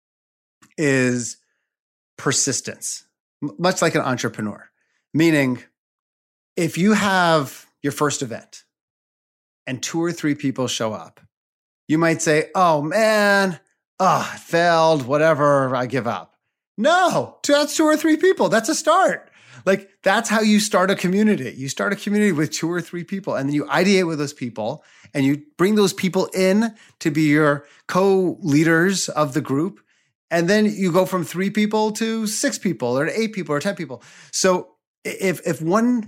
is persistence, much like an entrepreneur. Meaning, if you have your first event and two or three people show up, you might say, oh man, oh, it failed, whatever, I give up. No, that's two or three people. That's a start. Like, that's how you start a community. You start a community with two or three people, and then you ideate with those people, and you bring those people in to be your co-leaders of the group. And then you go from three people to six people or to eight people or ten people. So if if one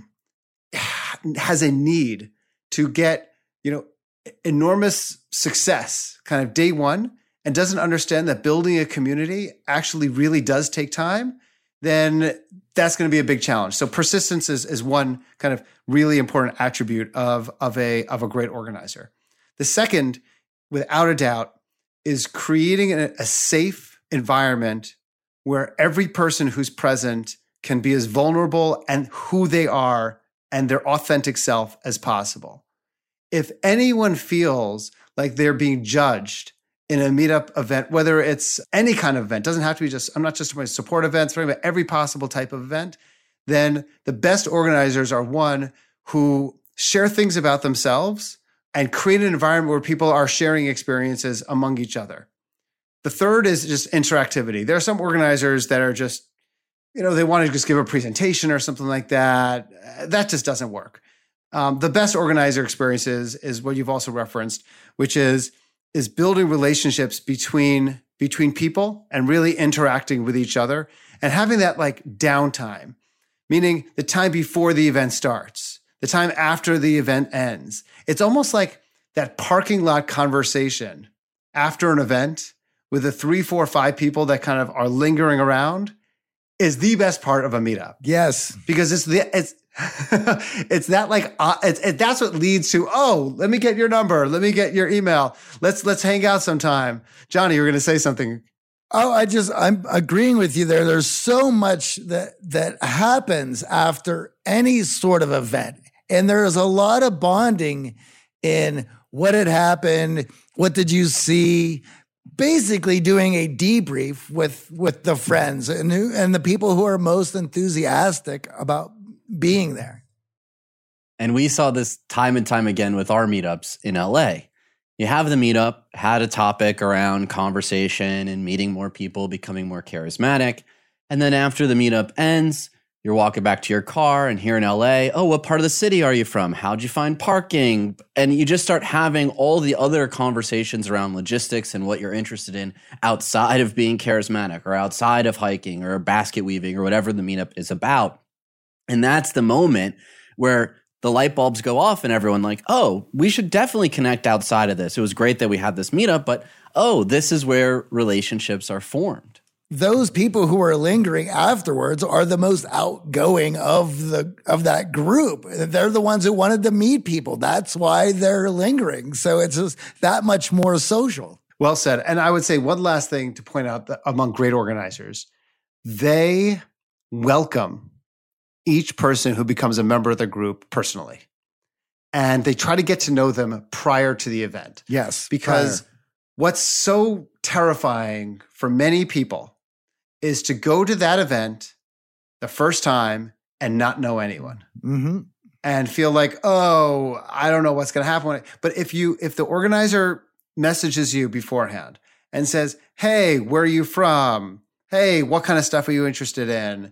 has a need to get, you know, enormous success kind of day one and doesn't understand that building a community actually really does take time, then that's going to be a big challenge. So persistence is, is one kind of really important attribute of, of, a, of a great organizer. The second, without a doubt, is creating a, a safe environment where every person who's present can be as vulnerable and who they are and their authentic self as possible. If anyone feels like they're being judged in a meetup event, whether it's any kind of event, doesn't have to be just, I'm not just talking about support events, talking about every possible type of event, then the best organizers are one who share things about themselves and create an environment where people are sharing experiences among each other. The third is just interactivity. There are some organizers that are just, you know, they want to just give a presentation or something like that. That just doesn't work. Um, the best organizer experiences is what you've also referenced, which is is building relationships between between people and really interacting with each other and having that like downtime, meaning the time before the event starts, the time after the event ends. It's almost like that parking lot conversation after an event with the three, four, five people that kind of are lingering around is the best part of a meetup. Yes, because it's the it's it's that like uh, it's it, that's what leads to, oh, let me get your number, let me get your email, let's let's hang out sometime. Johnny, you're going to say something. Oh, I just I'm agreeing with you there. There's so much that that happens after any sort of event, and there is a lot of bonding in what had happened, what did you see. Basically doing a debrief with, with the friends and who, and the people who are most enthusiastic about being there. And we saw this time and time again with our meetups in L A. You have the meetup, had a topic around conversation and meeting more people, becoming more charismatic. And then after the meetup ends, you're walking back to your car, and here in L A, oh, what part of the city are you from? How'd you find parking? And you just start having all the other conversations around logistics and what you're interested in outside of being charismatic or outside of hiking or basket weaving or whatever the meetup is about. And that's the moment where the light bulbs go off and everyone like, oh, we should definitely connect outside of this. It was great that we had this meetup, but oh, this is where relationships are formed. Those people who are lingering afterwards are the most outgoing of the of that group. They're the ones who wanted to meet people. That's why they're lingering. So it's just that much more social. Well said. And I would say one last thing to point out that among great organizers, they welcome each person who becomes a member of the group personally. And they try to get to know them prior to the event. Yes. Because prior. What's so terrifying for many people is to go to that event the first time and not know anyone. Mm-hmm. And feel like, oh, I don't know what's going to happen. But if you, if the organizer messages you beforehand and says, hey, where are you from? Hey, what kind of stuff are you interested in?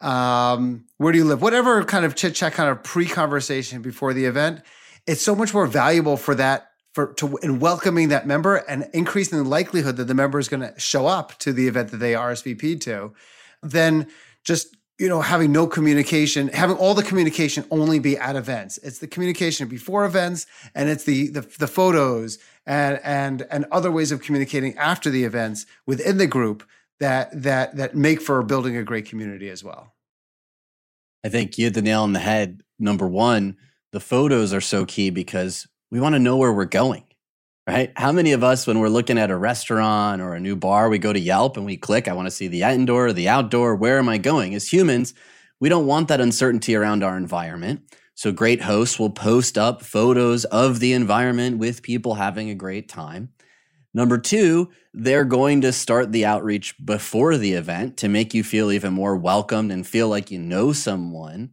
Um, where do you live? Whatever kind of chit chat, kind of pre-conversation before the event, it's so much more valuable for that, for to in welcoming that member and increasing the likelihood that the member is going to show up to the event that they R S V P'd to, than just, you know, having no communication, having all the communication only be at events. It's the communication before events, and it's the the, the photos and and and other ways of communicating after the events within the group that that that make for building a great community as well. I think you hit the nail on the head. Number one, the photos are so key because we want to know where we're going, right? How many of us, when we're looking at a restaurant or a new bar, we go to Yelp and we click, I want to see the indoor or the outdoor. Where am I going? As humans, we don't want that uncertainty around our environment. So great hosts will post up photos of the environment with people having a great time. Number two, they're going to start the outreach before the event to make you feel even more welcomed and feel like you know someone.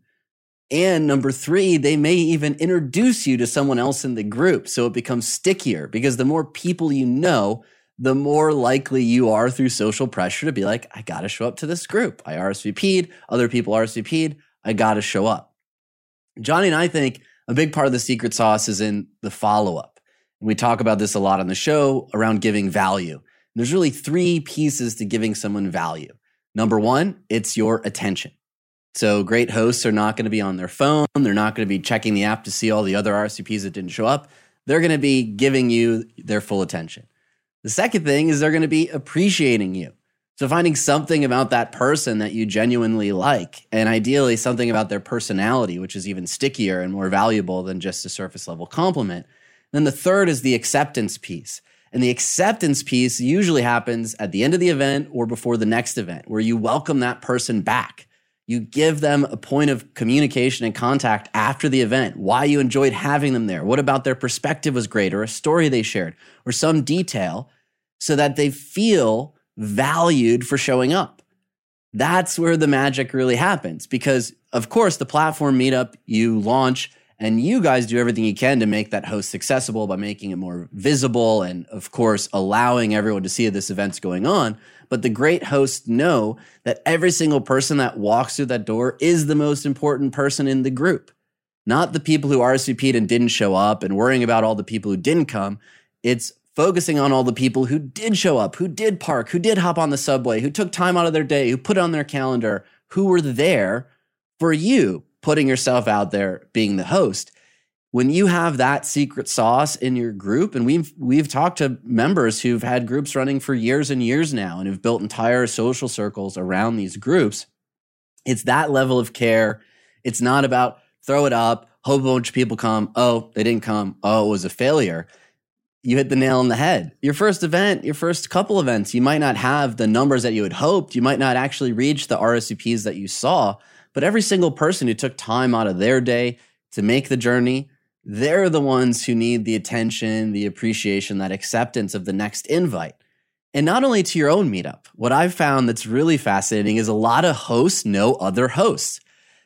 And number three, they may even introduce you to someone else in the group. So it becomes stickier because the more people you know, the more likely you are through social pressure to be like, I got to show up to this group. I R S V P'd, other people R S V P'd, I got to show up. Johnny and I think a big part of the secret sauce is in the follow-up. And we talk about this a lot on the show around giving value. And there's really three pieces to giving someone value. Number one, it's your attention. So great hosts are not going to be on their phone. They're not going to be checking the app to see all the other R S V Ps that didn't show up. They're going to be giving you their full attention. The second thing is they're going to be appreciating you. So finding something about that person that you genuinely like, and ideally something about their personality, which is even stickier and more valuable than just a surface level compliment. Then the third is the acceptance piece. And the acceptance piece usually happens at the end of the event or before the next event, where you welcome that person back. You give them a point of communication and contact after the event, why you enjoyed having them there, what about their perspective was great, or a story they shared, or some detail, so that they feel valued for showing up. That's where the magic really happens because, of course, the platform meetup you launch and you guys do everything you can to make that host accessible by making it more visible and, of course, allowing everyone to see that this event's going on. But the great hosts know that every single person that walks through that door is the most important person in the group, not the people who R S V P'd and didn't show up and worrying about all the people who didn't come. It's focusing on all the people who did show up, who did park, who did hop on the subway, who took time out of their day, who put it on their calendar, who were there for you, putting yourself out there, being the host. When you have that secret sauce in your group, and we've we've talked to members who've had groups running for years and years now and have built entire social circles around these groups, it's that level of care. It's not about throw it up, hope a bunch of people come. Oh, they didn't come. Oh, it was a failure. You hit the nail on the head. Your first event, your first couple events, you might not have the numbers that you had hoped. You might not actually reach the R S V Ps that you saw, but every single person who took time out of their day to make the journey, they're the ones who need the attention, the appreciation, that acceptance of the next invite. And not only to your own meetup. What I've found that's really fascinating is a lot of hosts know other hosts.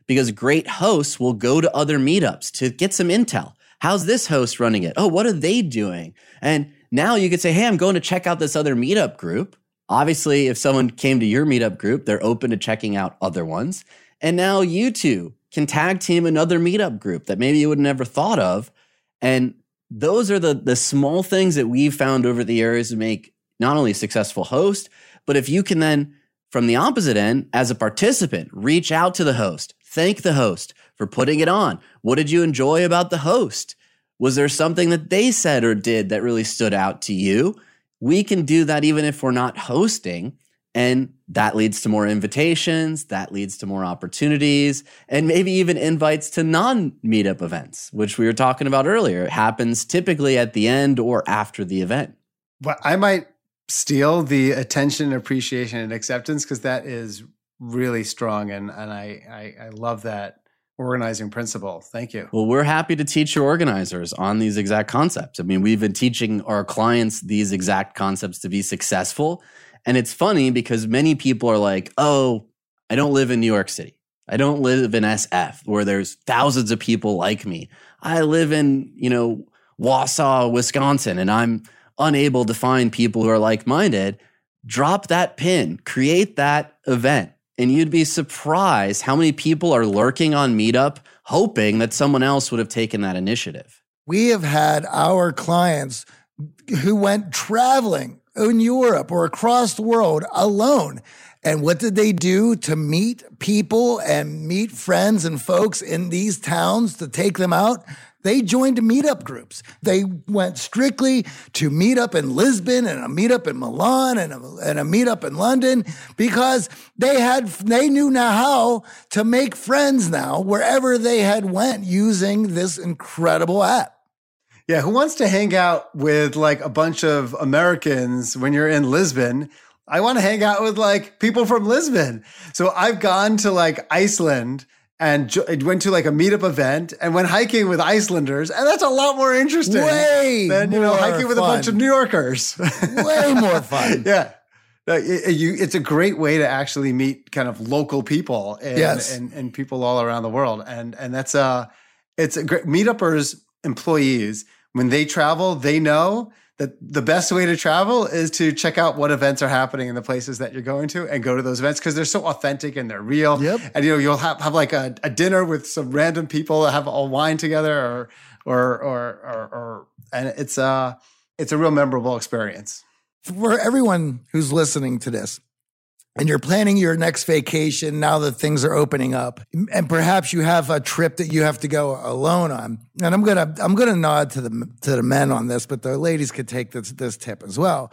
because great hosts will go to other meetups to get some intel. How's this host running it? Oh, what are they doing? And now you could say, hey, I'm going to check out this other meetup group. Obviously, if someone came to your meetup group, they're open to checking out other ones. And now you two can tag team another meetup group that maybe you would have never thought of. And those are the, the small things that we've found over the years to make not only a successful host, but if you can then, from the opposite end, as a participant, reach out to the host, thank the host for putting it on. What did you enjoy about the host? Was there something that they said or did that really stood out to you? We can do that even if we're not hosting. And that leads to more invitations, that leads to more opportunities, and maybe even invites to non-meetup events, which we were talking about earlier. It happens typically at the end or after the event. Well, I might steal the attention, appreciation, and acceptance because that is really strong. And, and I, I, I love that organizing principle. Thank you. Well, we're happy to teach your organizers on these exact concepts. I mean, we've been teaching our clients these exact concepts to be successful. And it's funny because many people are like, oh, I don't live in New York City. I don't live in S F where there's thousands of people like me. I live in, you know, Wausau, Wisconsin, and I'm unable to find people who are like-minded. Drop that pin, create that event. And you'd be surprised how many people are lurking on Meetup, hoping that someone else would have taken that initiative. We have had our clients who went traveling in Europe or across the world alone. And what did they do to meet people and meet friends and folks in these towns to take them out? They joined meetup groups. They went strictly to meetup in Lisbon and a meetup in Milan and a, and a meetup in London because they had they knew now how to make friends now wherever they had went using this incredible app. Yeah, who wants to hang out with like a bunch of Americans when you're in Lisbon? I want to hang out with like people from Lisbon. So I've gone to like Iceland and jo- went to like a meetup event and went hiking with Icelanders. And that's a lot more interesting Way than, you know, hiking with fun. a bunch of New Yorkers. Way more fun. Yeah. No, it, you, it's a great way to actually meet kind of local people and, yes. and, and people all around the world. And, and that's uh it's a great meetuppers employees. When they travel, they know that the best way to travel is to check out what events are happening in the places that you're going to and go to those events because they're so authentic and they're real. Yep. And, you know, you'll have, have like a, a dinner with some random people that have all wine together or, or, or, or, or, and it's uh it's a real memorable experience. For everyone who's listening to this, and you're planning your next vacation now that things are opening up, and perhaps you have a trip that you have to go alone on. And I'm gonna I'm gonna nod to the to the men on this, but the ladies could take this this tip as well.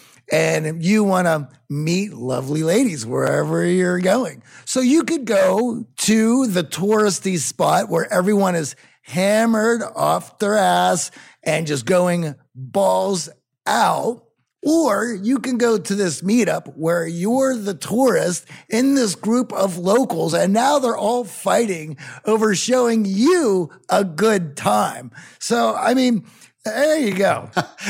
And you want to meet lovely ladies wherever you're going, so you could go to the touristy spot where everyone is hammered off their ass and just going balls out. Or you can go to this meetup where you're the tourist in this group of locals, and now they're all fighting over showing you a good time. So, I mean, there you go.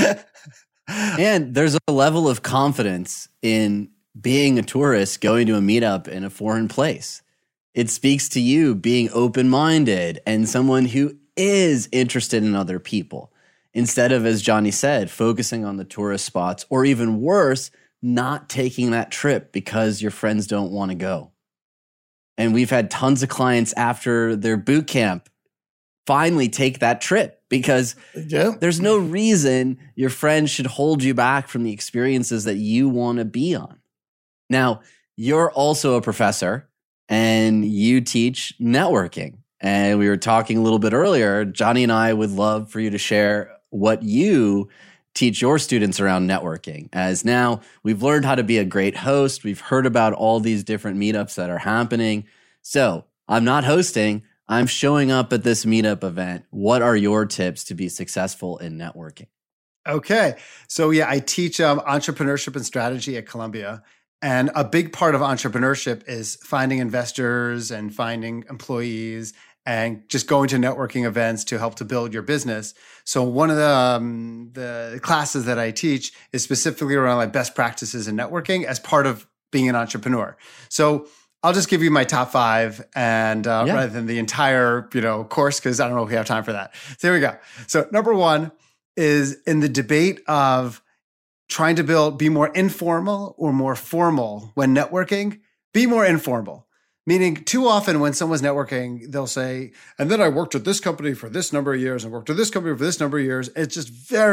And there's a level of confidence in being a tourist going to a meetup in a foreign place. It speaks to you being open-minded and someone who is interested in other people. Instead of, as Johnny said, focusing on the tourist spots, or even worse, not taking that trip because your friends don't want to go. And we've had tons of clients after their boot camp finally take that trip because yeah. there's no reason your friends should hold you back from the experiences that you want to be on. Now, you're also a professor and you teach networking. And we were talking a little bit earlier, Johnny and I would love for you to share what you teach your students around networking. As now we've learned how to be a great host. We've heard about all these different meetups that are happening. So I'm not hosting. I'm showing up at this meetup event. What are your tips to be successful in networking? Okay. So yeah, I teach um, entrepreneurship and strategy at Columbia. And a big part of entrepreneurship is finding investors and finding employees and just going to networking events to help to build your business. So one of the um, the classes that I teach is specifically around like best practices in networking as part of being an entrepreneur. So I'll just give you my top five and uh, Yeah. rather than the entire, you know, course, because I don't know if we have time for that. So here we go. So number one is in the debate of trying to build, be more informal or more formal when networking, be more informal. Meaning too often when someone's networking, they'll say, and then I worked at this company for this number of years and worked at this company for this number of years. It's just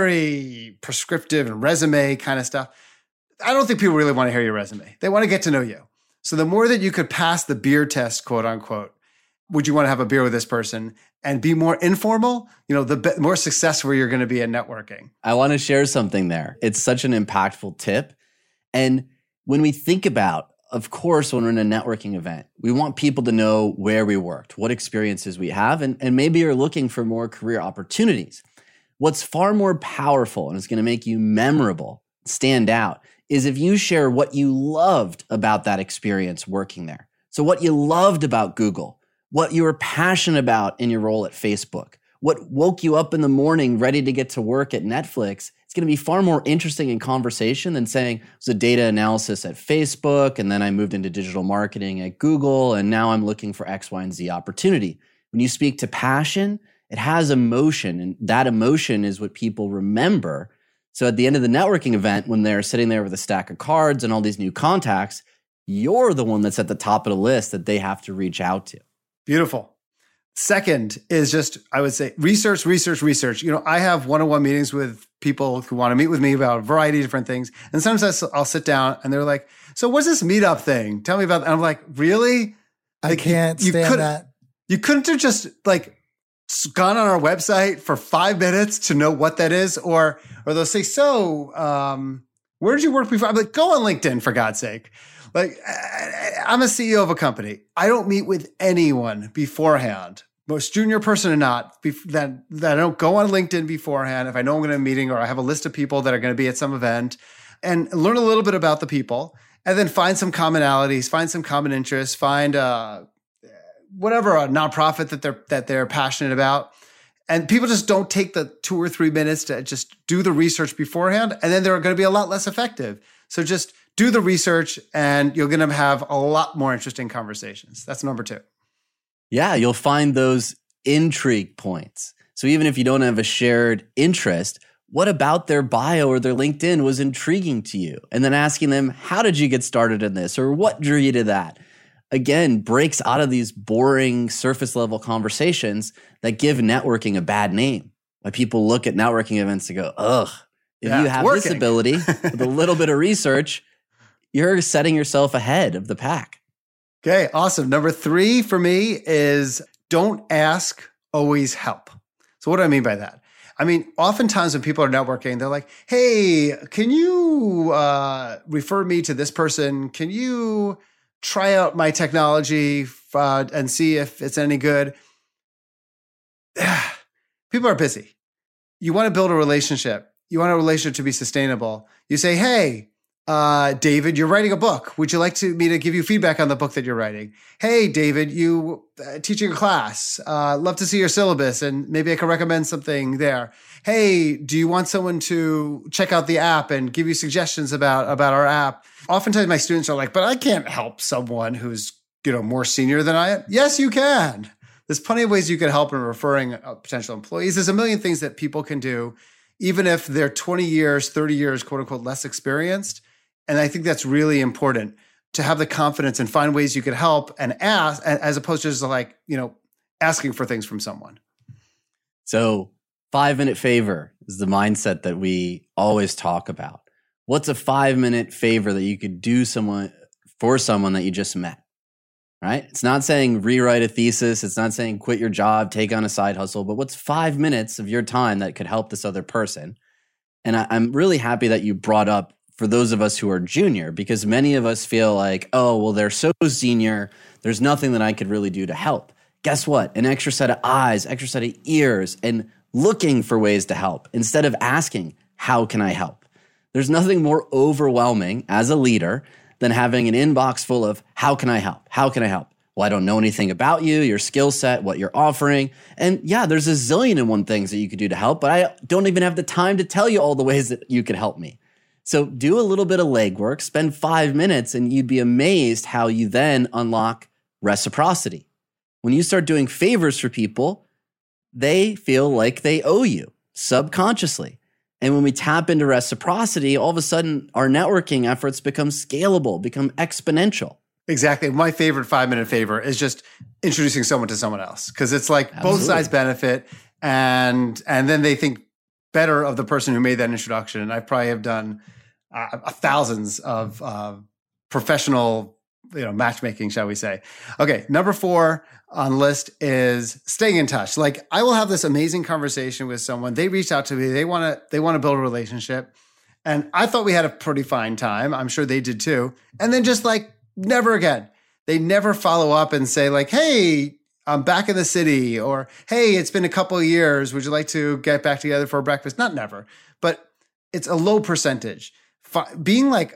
very prescriptive and resume kind of stuff. I don't think people really want to hear your resume. They want to get to know you. So the more that you could pass the beer test, quote unquote, would you want to have a beer with this person and be more informal, you know, the be- more successful you're going to be at networking. I want to share something there. It's such an impactful tip. And when we think about, of course, when we're in a networking event, we want people to know where we worked, what experiences we have, and, and maybe you're looking for more career opportunities. What's far more powerful and is going to make you memorable, stand out, is if you share what you loved about that experience working there. So what you loved about Google, what you were passionate about in your role at Facebook, what woke you up in the morning ready to get to work at Netflix. It's going to be far more interesting in conversation than saying it was a data analysis at Facebook, and then I moved into digital marketing at Google, and now I'm looking for X, Y, and Z opportunity. When you speak to passion, it has emotion, and that emotion is what people remember. So at the end of the networking event, when they're sitting there with a stack of cards and all these new contacts, you're the one that's at the top of the list that they have to reach out to. Beautiful. Second is just, I would say, research, research, research. You know, I have one-on-one meetings with people who want to meet with me about a variety of different things. And sometimes I'll sit down and they're like, so what's this meetup thing? Tell me about that. And I'm like, really? I Like, can't you stand could- that. You couldn't have just like gone on our website for five minutes to know what that is? Or, or they'll say, so, um, where did you work before? I'm like, go on LinkedIn for God's sake. Like, I'm a C E O of a company. I don't meet with anyone beforehand, most junior person or not, that, that I don't go on LinkedIn beforehand if I know I'm going to be meeting or I have a list of people that are going to be at some event, and learn a little bit about the people, and then find some commonalities, find some common interests, find uh, whatever, a nonprofit that they're that they're passionate about. And people just don't take the two or three minutes to just do the research beforehand, and then they're going to be a lot less effective. So just do the research and you're going to have a lot more interesting conversations. That's number two. Yeah, you'll find those intrigue points. So even if you don't have a shared interest, what about their bio or their LinkedIn was intriguing to you? And then asking them, how did you get started in this? Or what drew you to that? Again, breaks out of these boring surface level conversations that give networking a bad name. Why people look at networking events and go, ugh, if Yeah, you it's have working. this ability with a little bit of research, you're setting yourself ahead of the pack. Okay, awesome. Number three for me is don't ask, always help. So what do I mean by that? I mean, oftentimes when people are networking, they're like, hey, can you uh, refer me to this person? Can you try out my technology uh, and see if it's any good? People are busy. You want to build a relationship. You want a relationship to be sustainable. You say, hey, uh, David, you're writing a book. Would you like to, me to give you feedback on the book that you're writing? Hey, David, you uh, teaching a class. Uh, love to see your syllabus and maybe I can recommend something there. Hey, do you want someone to check out the app and give you suggestions about, about our app? Oftentimes my students are like, but I can't help someone who's, you know, more senior than I am. Yes, you can. There's plenty of ways you can help in referring uh, potential employees. There's a million things that people can do, even if they're twenty years, thirty years, quote unquote, less experienced. And I think that's really important to have the confidence and find ways you could help and ask, as opposed to just like, you know, asking for things from someone. So five minute favor is the mindset that we always talk about. What's a five minute favor that you could do someone for someone that you just met? Right? It's not saying rewrite a thesis. It's not saying quit your job, take on a side hustle, but what's five minutes of your time that could help this other person? And I, I'm really happy that you brought up for those of us who are junior, because many of us feel like, oh, well, they're so senior. There's nothing that I could really do to help. Guess what? An extra set of eyes, extra set of ears, and looking for ways to help instead of asking, how can I help? There's nothing more overwhelming as a leader than having an inbox full of, how can I help? How can I help? Well, I don't know anything about you, your skill set, what you're offering. And yeah, there's a zillion and one things that you could do to help, but I don't even have the time to tell you all the ways that you could help me. So do a little bit of legwork, spend five minutes, and you'd be amazed how you then unlock reciprocity. When you start doing favors for people, they feel like they owe you subconsciously. And when we tap into reciprocity, all of a sudden our networking efforts become scalable, become exponential. Exactly. My favorite five-minute favor is just introducing someone to someone else, because it's like Absolutely. both sides benefit, and and then they think better of the person who made that introduction. And I probably have done uh, thousands of uh, professional, you know, matchmaking, shall we say. Okay, number four on the list is staying in touch. Like, I will have this amazing conversation with someone. They reached out to me. They want to they want to build a relationship. And I thought we had a pretty fine time. I'm sure they did too. And then just like, never again. They never follow up and say like, hey, I'm back in the city, or, hey, it's been a couple of years. Would you like to get back together for breakfast? Not never, but it's a low percentage. Being like,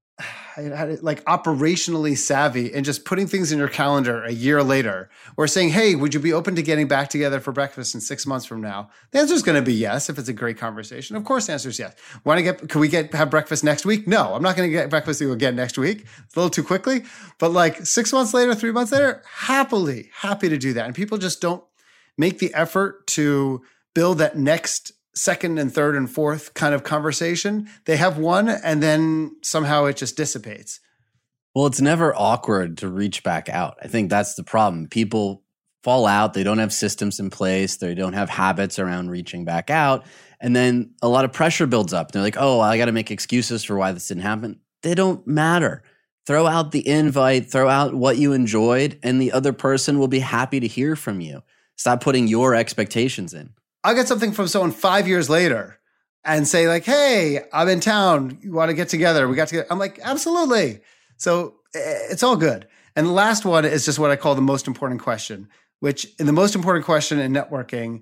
like operationally savvy and just putting things in your calendar a year later, or saying, hey, would you be open to getting back together for breakfast in six months from now? The answer is going to be yes if it's a great conversation. Of course, the answer is yes. Want to get? Can we get have breakfast next week? No, I'm not going to get breakfast with you again next week. It's a little too quickly. But like six months later, three months later, happily, happy to do that. And people just don't make the effort to build that next second and third and fourth kind of conversation. They have one, and then somehow it just dissipates. Well, it's never awkward to reach back out. I think that's the problem. People fall out. They don't have systems in place. They don't have habits around reaching back out. And then a lot of pressure builds up. They're like, oh, I got to make excuses for why this didn't happen. They don't matter. Throw out the invite, throw out what you enjoyed, and the other person will be happy to hear from you. Stop putting your expectations in. I get something from someone five years later and say like, hey, I'm in town. You want to get together? We got together. I'm like, absolutely. So it's all good. And the last one is just what I call the most important question, which in the most important question in networking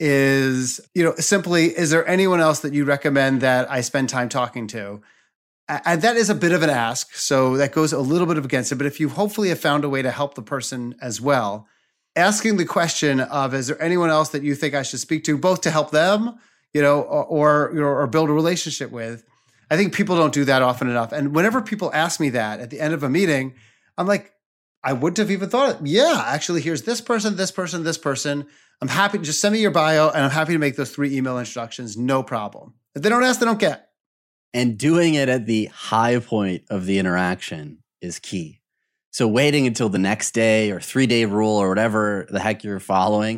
is, you know, simply, is there anyone else that you recommend that I spend time talking to? And that is a bit of an ask. So that goes a little bit against it. But if you hopefully have found a way to help the person as well, asking the question of, is there anyone else that you think I should speak to, both to help them, you know, or, or, or build a relationship with? I think people don't do that often enough. And whenever people ask me that at the end of a meeting, I'm like, I wouldn't have even thought it. Yeah, actually, here's this person, this person, this person. I'm happy to just send me your bio, and I'm happy to make those three email introductions. No problem. If they don't ask, they don't get. And doing it at the high point of the interaction is key. So waiting until the next day or three-day rule or whatever the heck you're following,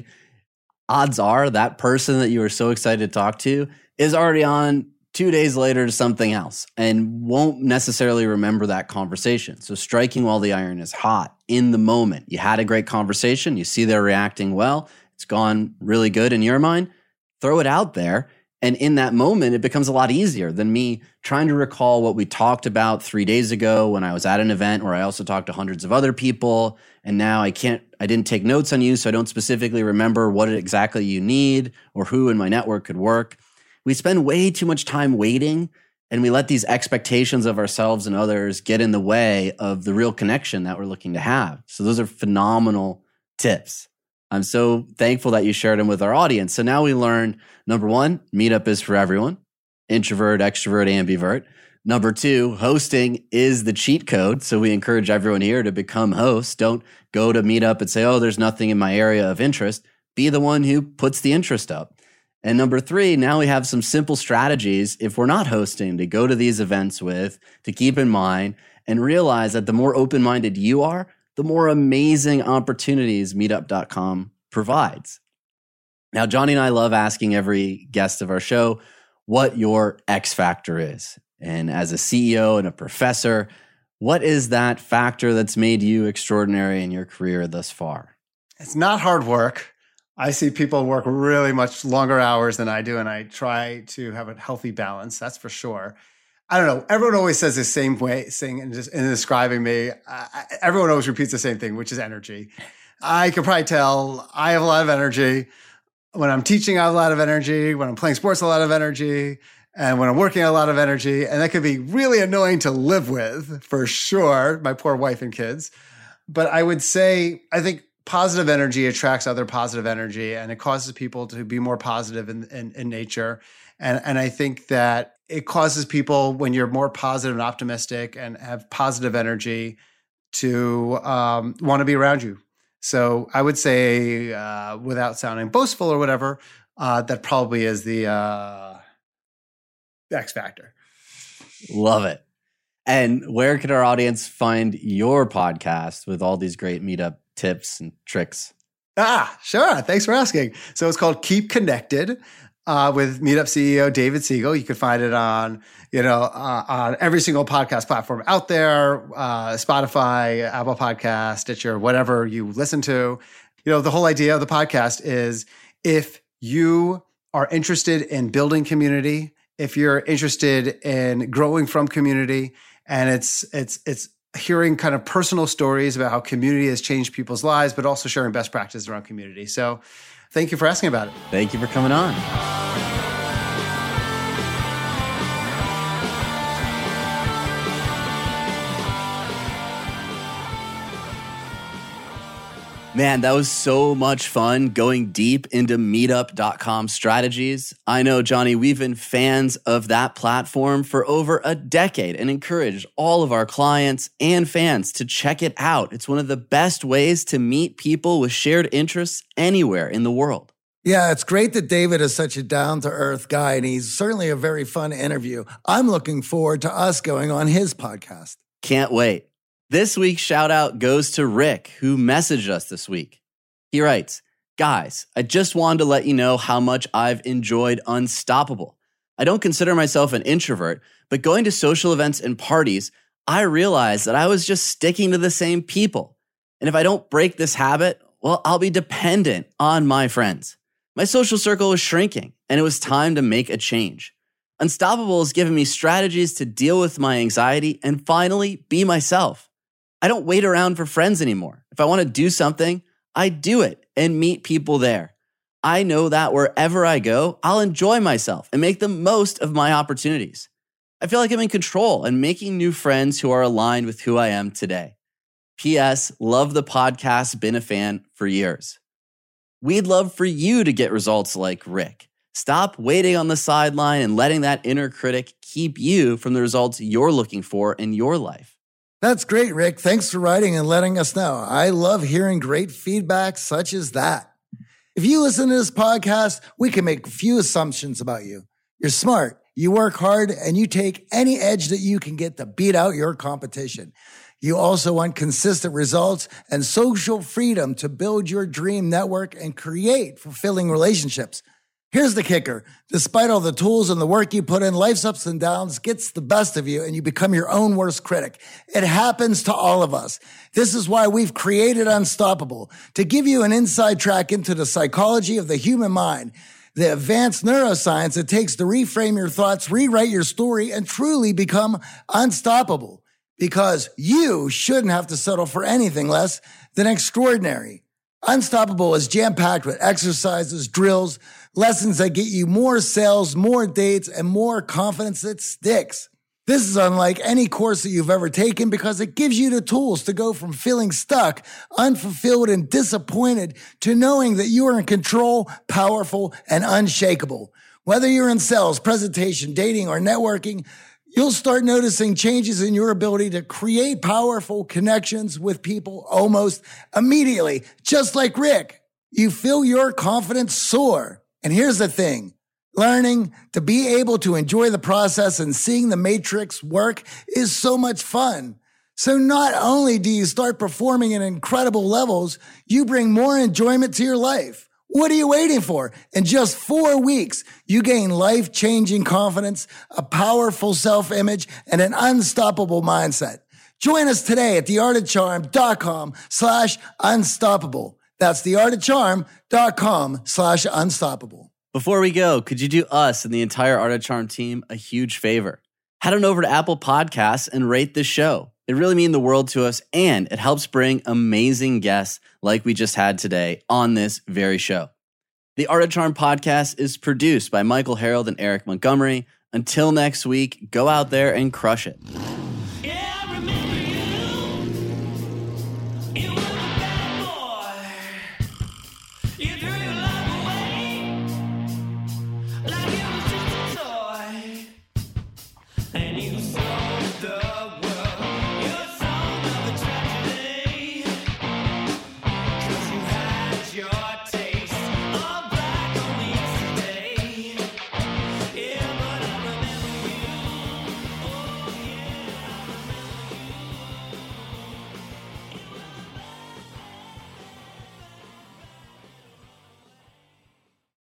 odds are that person that you were so excited to talk to is already on two days later to something else and won't necessarily remember that conversation. So striking while the iron is hot in the moment. You had a great conversation. You see they're reacting well. It's gone really good in your mind. Throw it out there. And in that moment, it becomes a lot easier than me trying to recall what we talked about three days ago when I was at an event where I also talked to hundreds of other people. And now I can't, I didn't take notes on you, so I don't specifically remember what exactly you need or who in my network could work. We spend way too much time waiting, and we let these expectations of ourselves and others get in the way of the real connection that we're looking to have. So those are phenomenal tips. I'm so thankful that you shared them with our audience. So now we learned, number one, Meetup is for everyone. Introvert, extrovert, ambivert. Number two, hosting is the cheat code. So we encourage everyone here to become hosts. Don't go to Meetup and say, oh, there's nothing in my area of interest. Be the one who puts the interest up. And number three, now we have some simple strategies if we're not hosting to go to these events with, to keep in mind and realize that the more open-minded you are, the more amazing opportunities meetup dot com provides. Now, Johnny and I love asking every guest of our show what your X factor is. And as a C E O and a professor, what is that factor that's made you extraordinary in your career thus far? It's not hard work. I see people work really much longer hours than I do, and I try to have a healthy balance. That's for sure. I don't know. Everyone always says the same way, saying and just in describing me. I, everyone always repeats the same thing, which is energy. I could probably tell I have a lot of energy. When I'm teaching, I have a lot of energy. When I'm playing sports, a lot of energy. And when I'm working, I have a lot of energy. And that could be really annoying to live with, for sure. My poor wife and kids. But I would say, I think positive energy attracts other positive energy, and it causes people to be more positive in, in, in nature. And, and I think that it causes people, when you're more positive and optimistic and have positive energy, to um, want to be around you. So I would say, uh, without sounding boastful or whatever, uh, that probably is the uh, X factor. Love it. And where can our audience find your podcast with all these great meetup tips and tricks? Ah, sure. Thanks for asking. So it's called Keep Connected uh, with Meetup C E O David Siegel. You can find it on, you know, uh, on every single podcast platform out there, uh, Spotify, Apple Podcast, Stitcher, whatever you listen to. You know, the whole idea of the podcast is if you are interested in building community, if you're interested in growing from community, and it's it's it's hearing kind of personal stories about how community has changed people's lives, but also sharing best practices around community. So thank you for asking about it. Thank you for coming on. Man, that was so much fun going deep into meetup dot com strategies. I know, Johnny, we've been fans of that platform for over a decade and encourage all of our clients and fans to check it out. It's one of the best ways to meet people with shared interests anywhere in the world. Yeah, it's great that David is such a down-to-earth guy, and he's certainly a very fun interview. I'm looking forward to us going on his podcast. Can't wait. This week's shout out goes to Rick, who messaged us this week. He writes, guys, I just wanted to let you know how much I've enjoyed Unstoppable. I don't consider myself an introvert, but going to social events and parties, I realized that I was just sticking to the same people. And if I don't break this habit, well, I'll be dependent on my friends. My social circle was shrinking, and it was time to make a change. Unstoppable has given me strategies to deal with my anxiety and finally be myself. I don't wait around for friends anymore. If I want to do something, I do it and meet people there. I know that wherever I go, I'll enjoy myself and make the most of my opportunities. I feel like I'm in control and making new friends who are aligned with who I am today. P S. Love the podcast, been a fan for years. We'd love for you to get results like Rick. Stop waiting on the sideline and letting that inner critic keep you from the results you're looking for in your life. That's great, Rick. Thanks for writing and letting us know. I love hearing great feedback such as that. If you listen to this podcast, we can make a few assumptions about you. You're smart, you work hard, and you take any edge that you can get to beat out your competition. You also want consistent results and social freedom to build your dream network and create fulfilling relationships. Here's the kicker. Despite all the tools and the work you put in, life's ups and downs gets the best of you and you become your own worst critic. It happens to all of us. This is why we've created Unstoppable, to give you an inside track into the psychology of the human mind, the advanced neuroscience it takes to reframe your thoughts, rewrite your story, and truly become unstoppable. Because you shouldn't have to settle for anything less than extraordinary. Unstoppable is jam-packed with exercises, drills, lessons that get you more sales, more dates, and more confidence that sticks. This is unlike any course that you've ever taken because it gives you the tools to go from feeling stuck, unfulfilled, and disappointed to knowing that you are in control, powerful, and unshakable. Whether you're in sales, presentation, dating, or networking, you'll start noticing changes in your ability to create powerful connections with people almost immediately. Just like Rick, you feel your confidence soar. And here's the thing. Learning to be able to enjoy the process and seeing the matrix work is so much fun. So not only do you start performing at incredible levels, you bring more enjoyment to your life. What are you waiting for? In just four weeks, you gain life-changing confidence, a powerful self-image, and an unstoppable mindset. Join us today at theartofcharm.com slash unstoppable. That's theartofcharm.com slash unstoppable. Before we go, could you do us and the entire Art of Charm team a huge favor? Head on over to Apple Podcasts and rate this show. It really means the world to us, and it helps bring amazing guests like we just had today on this very show. The Art of Charm podcast is produced by Michael Harold and Eric Montgomery. Until next week, go out there and crush it.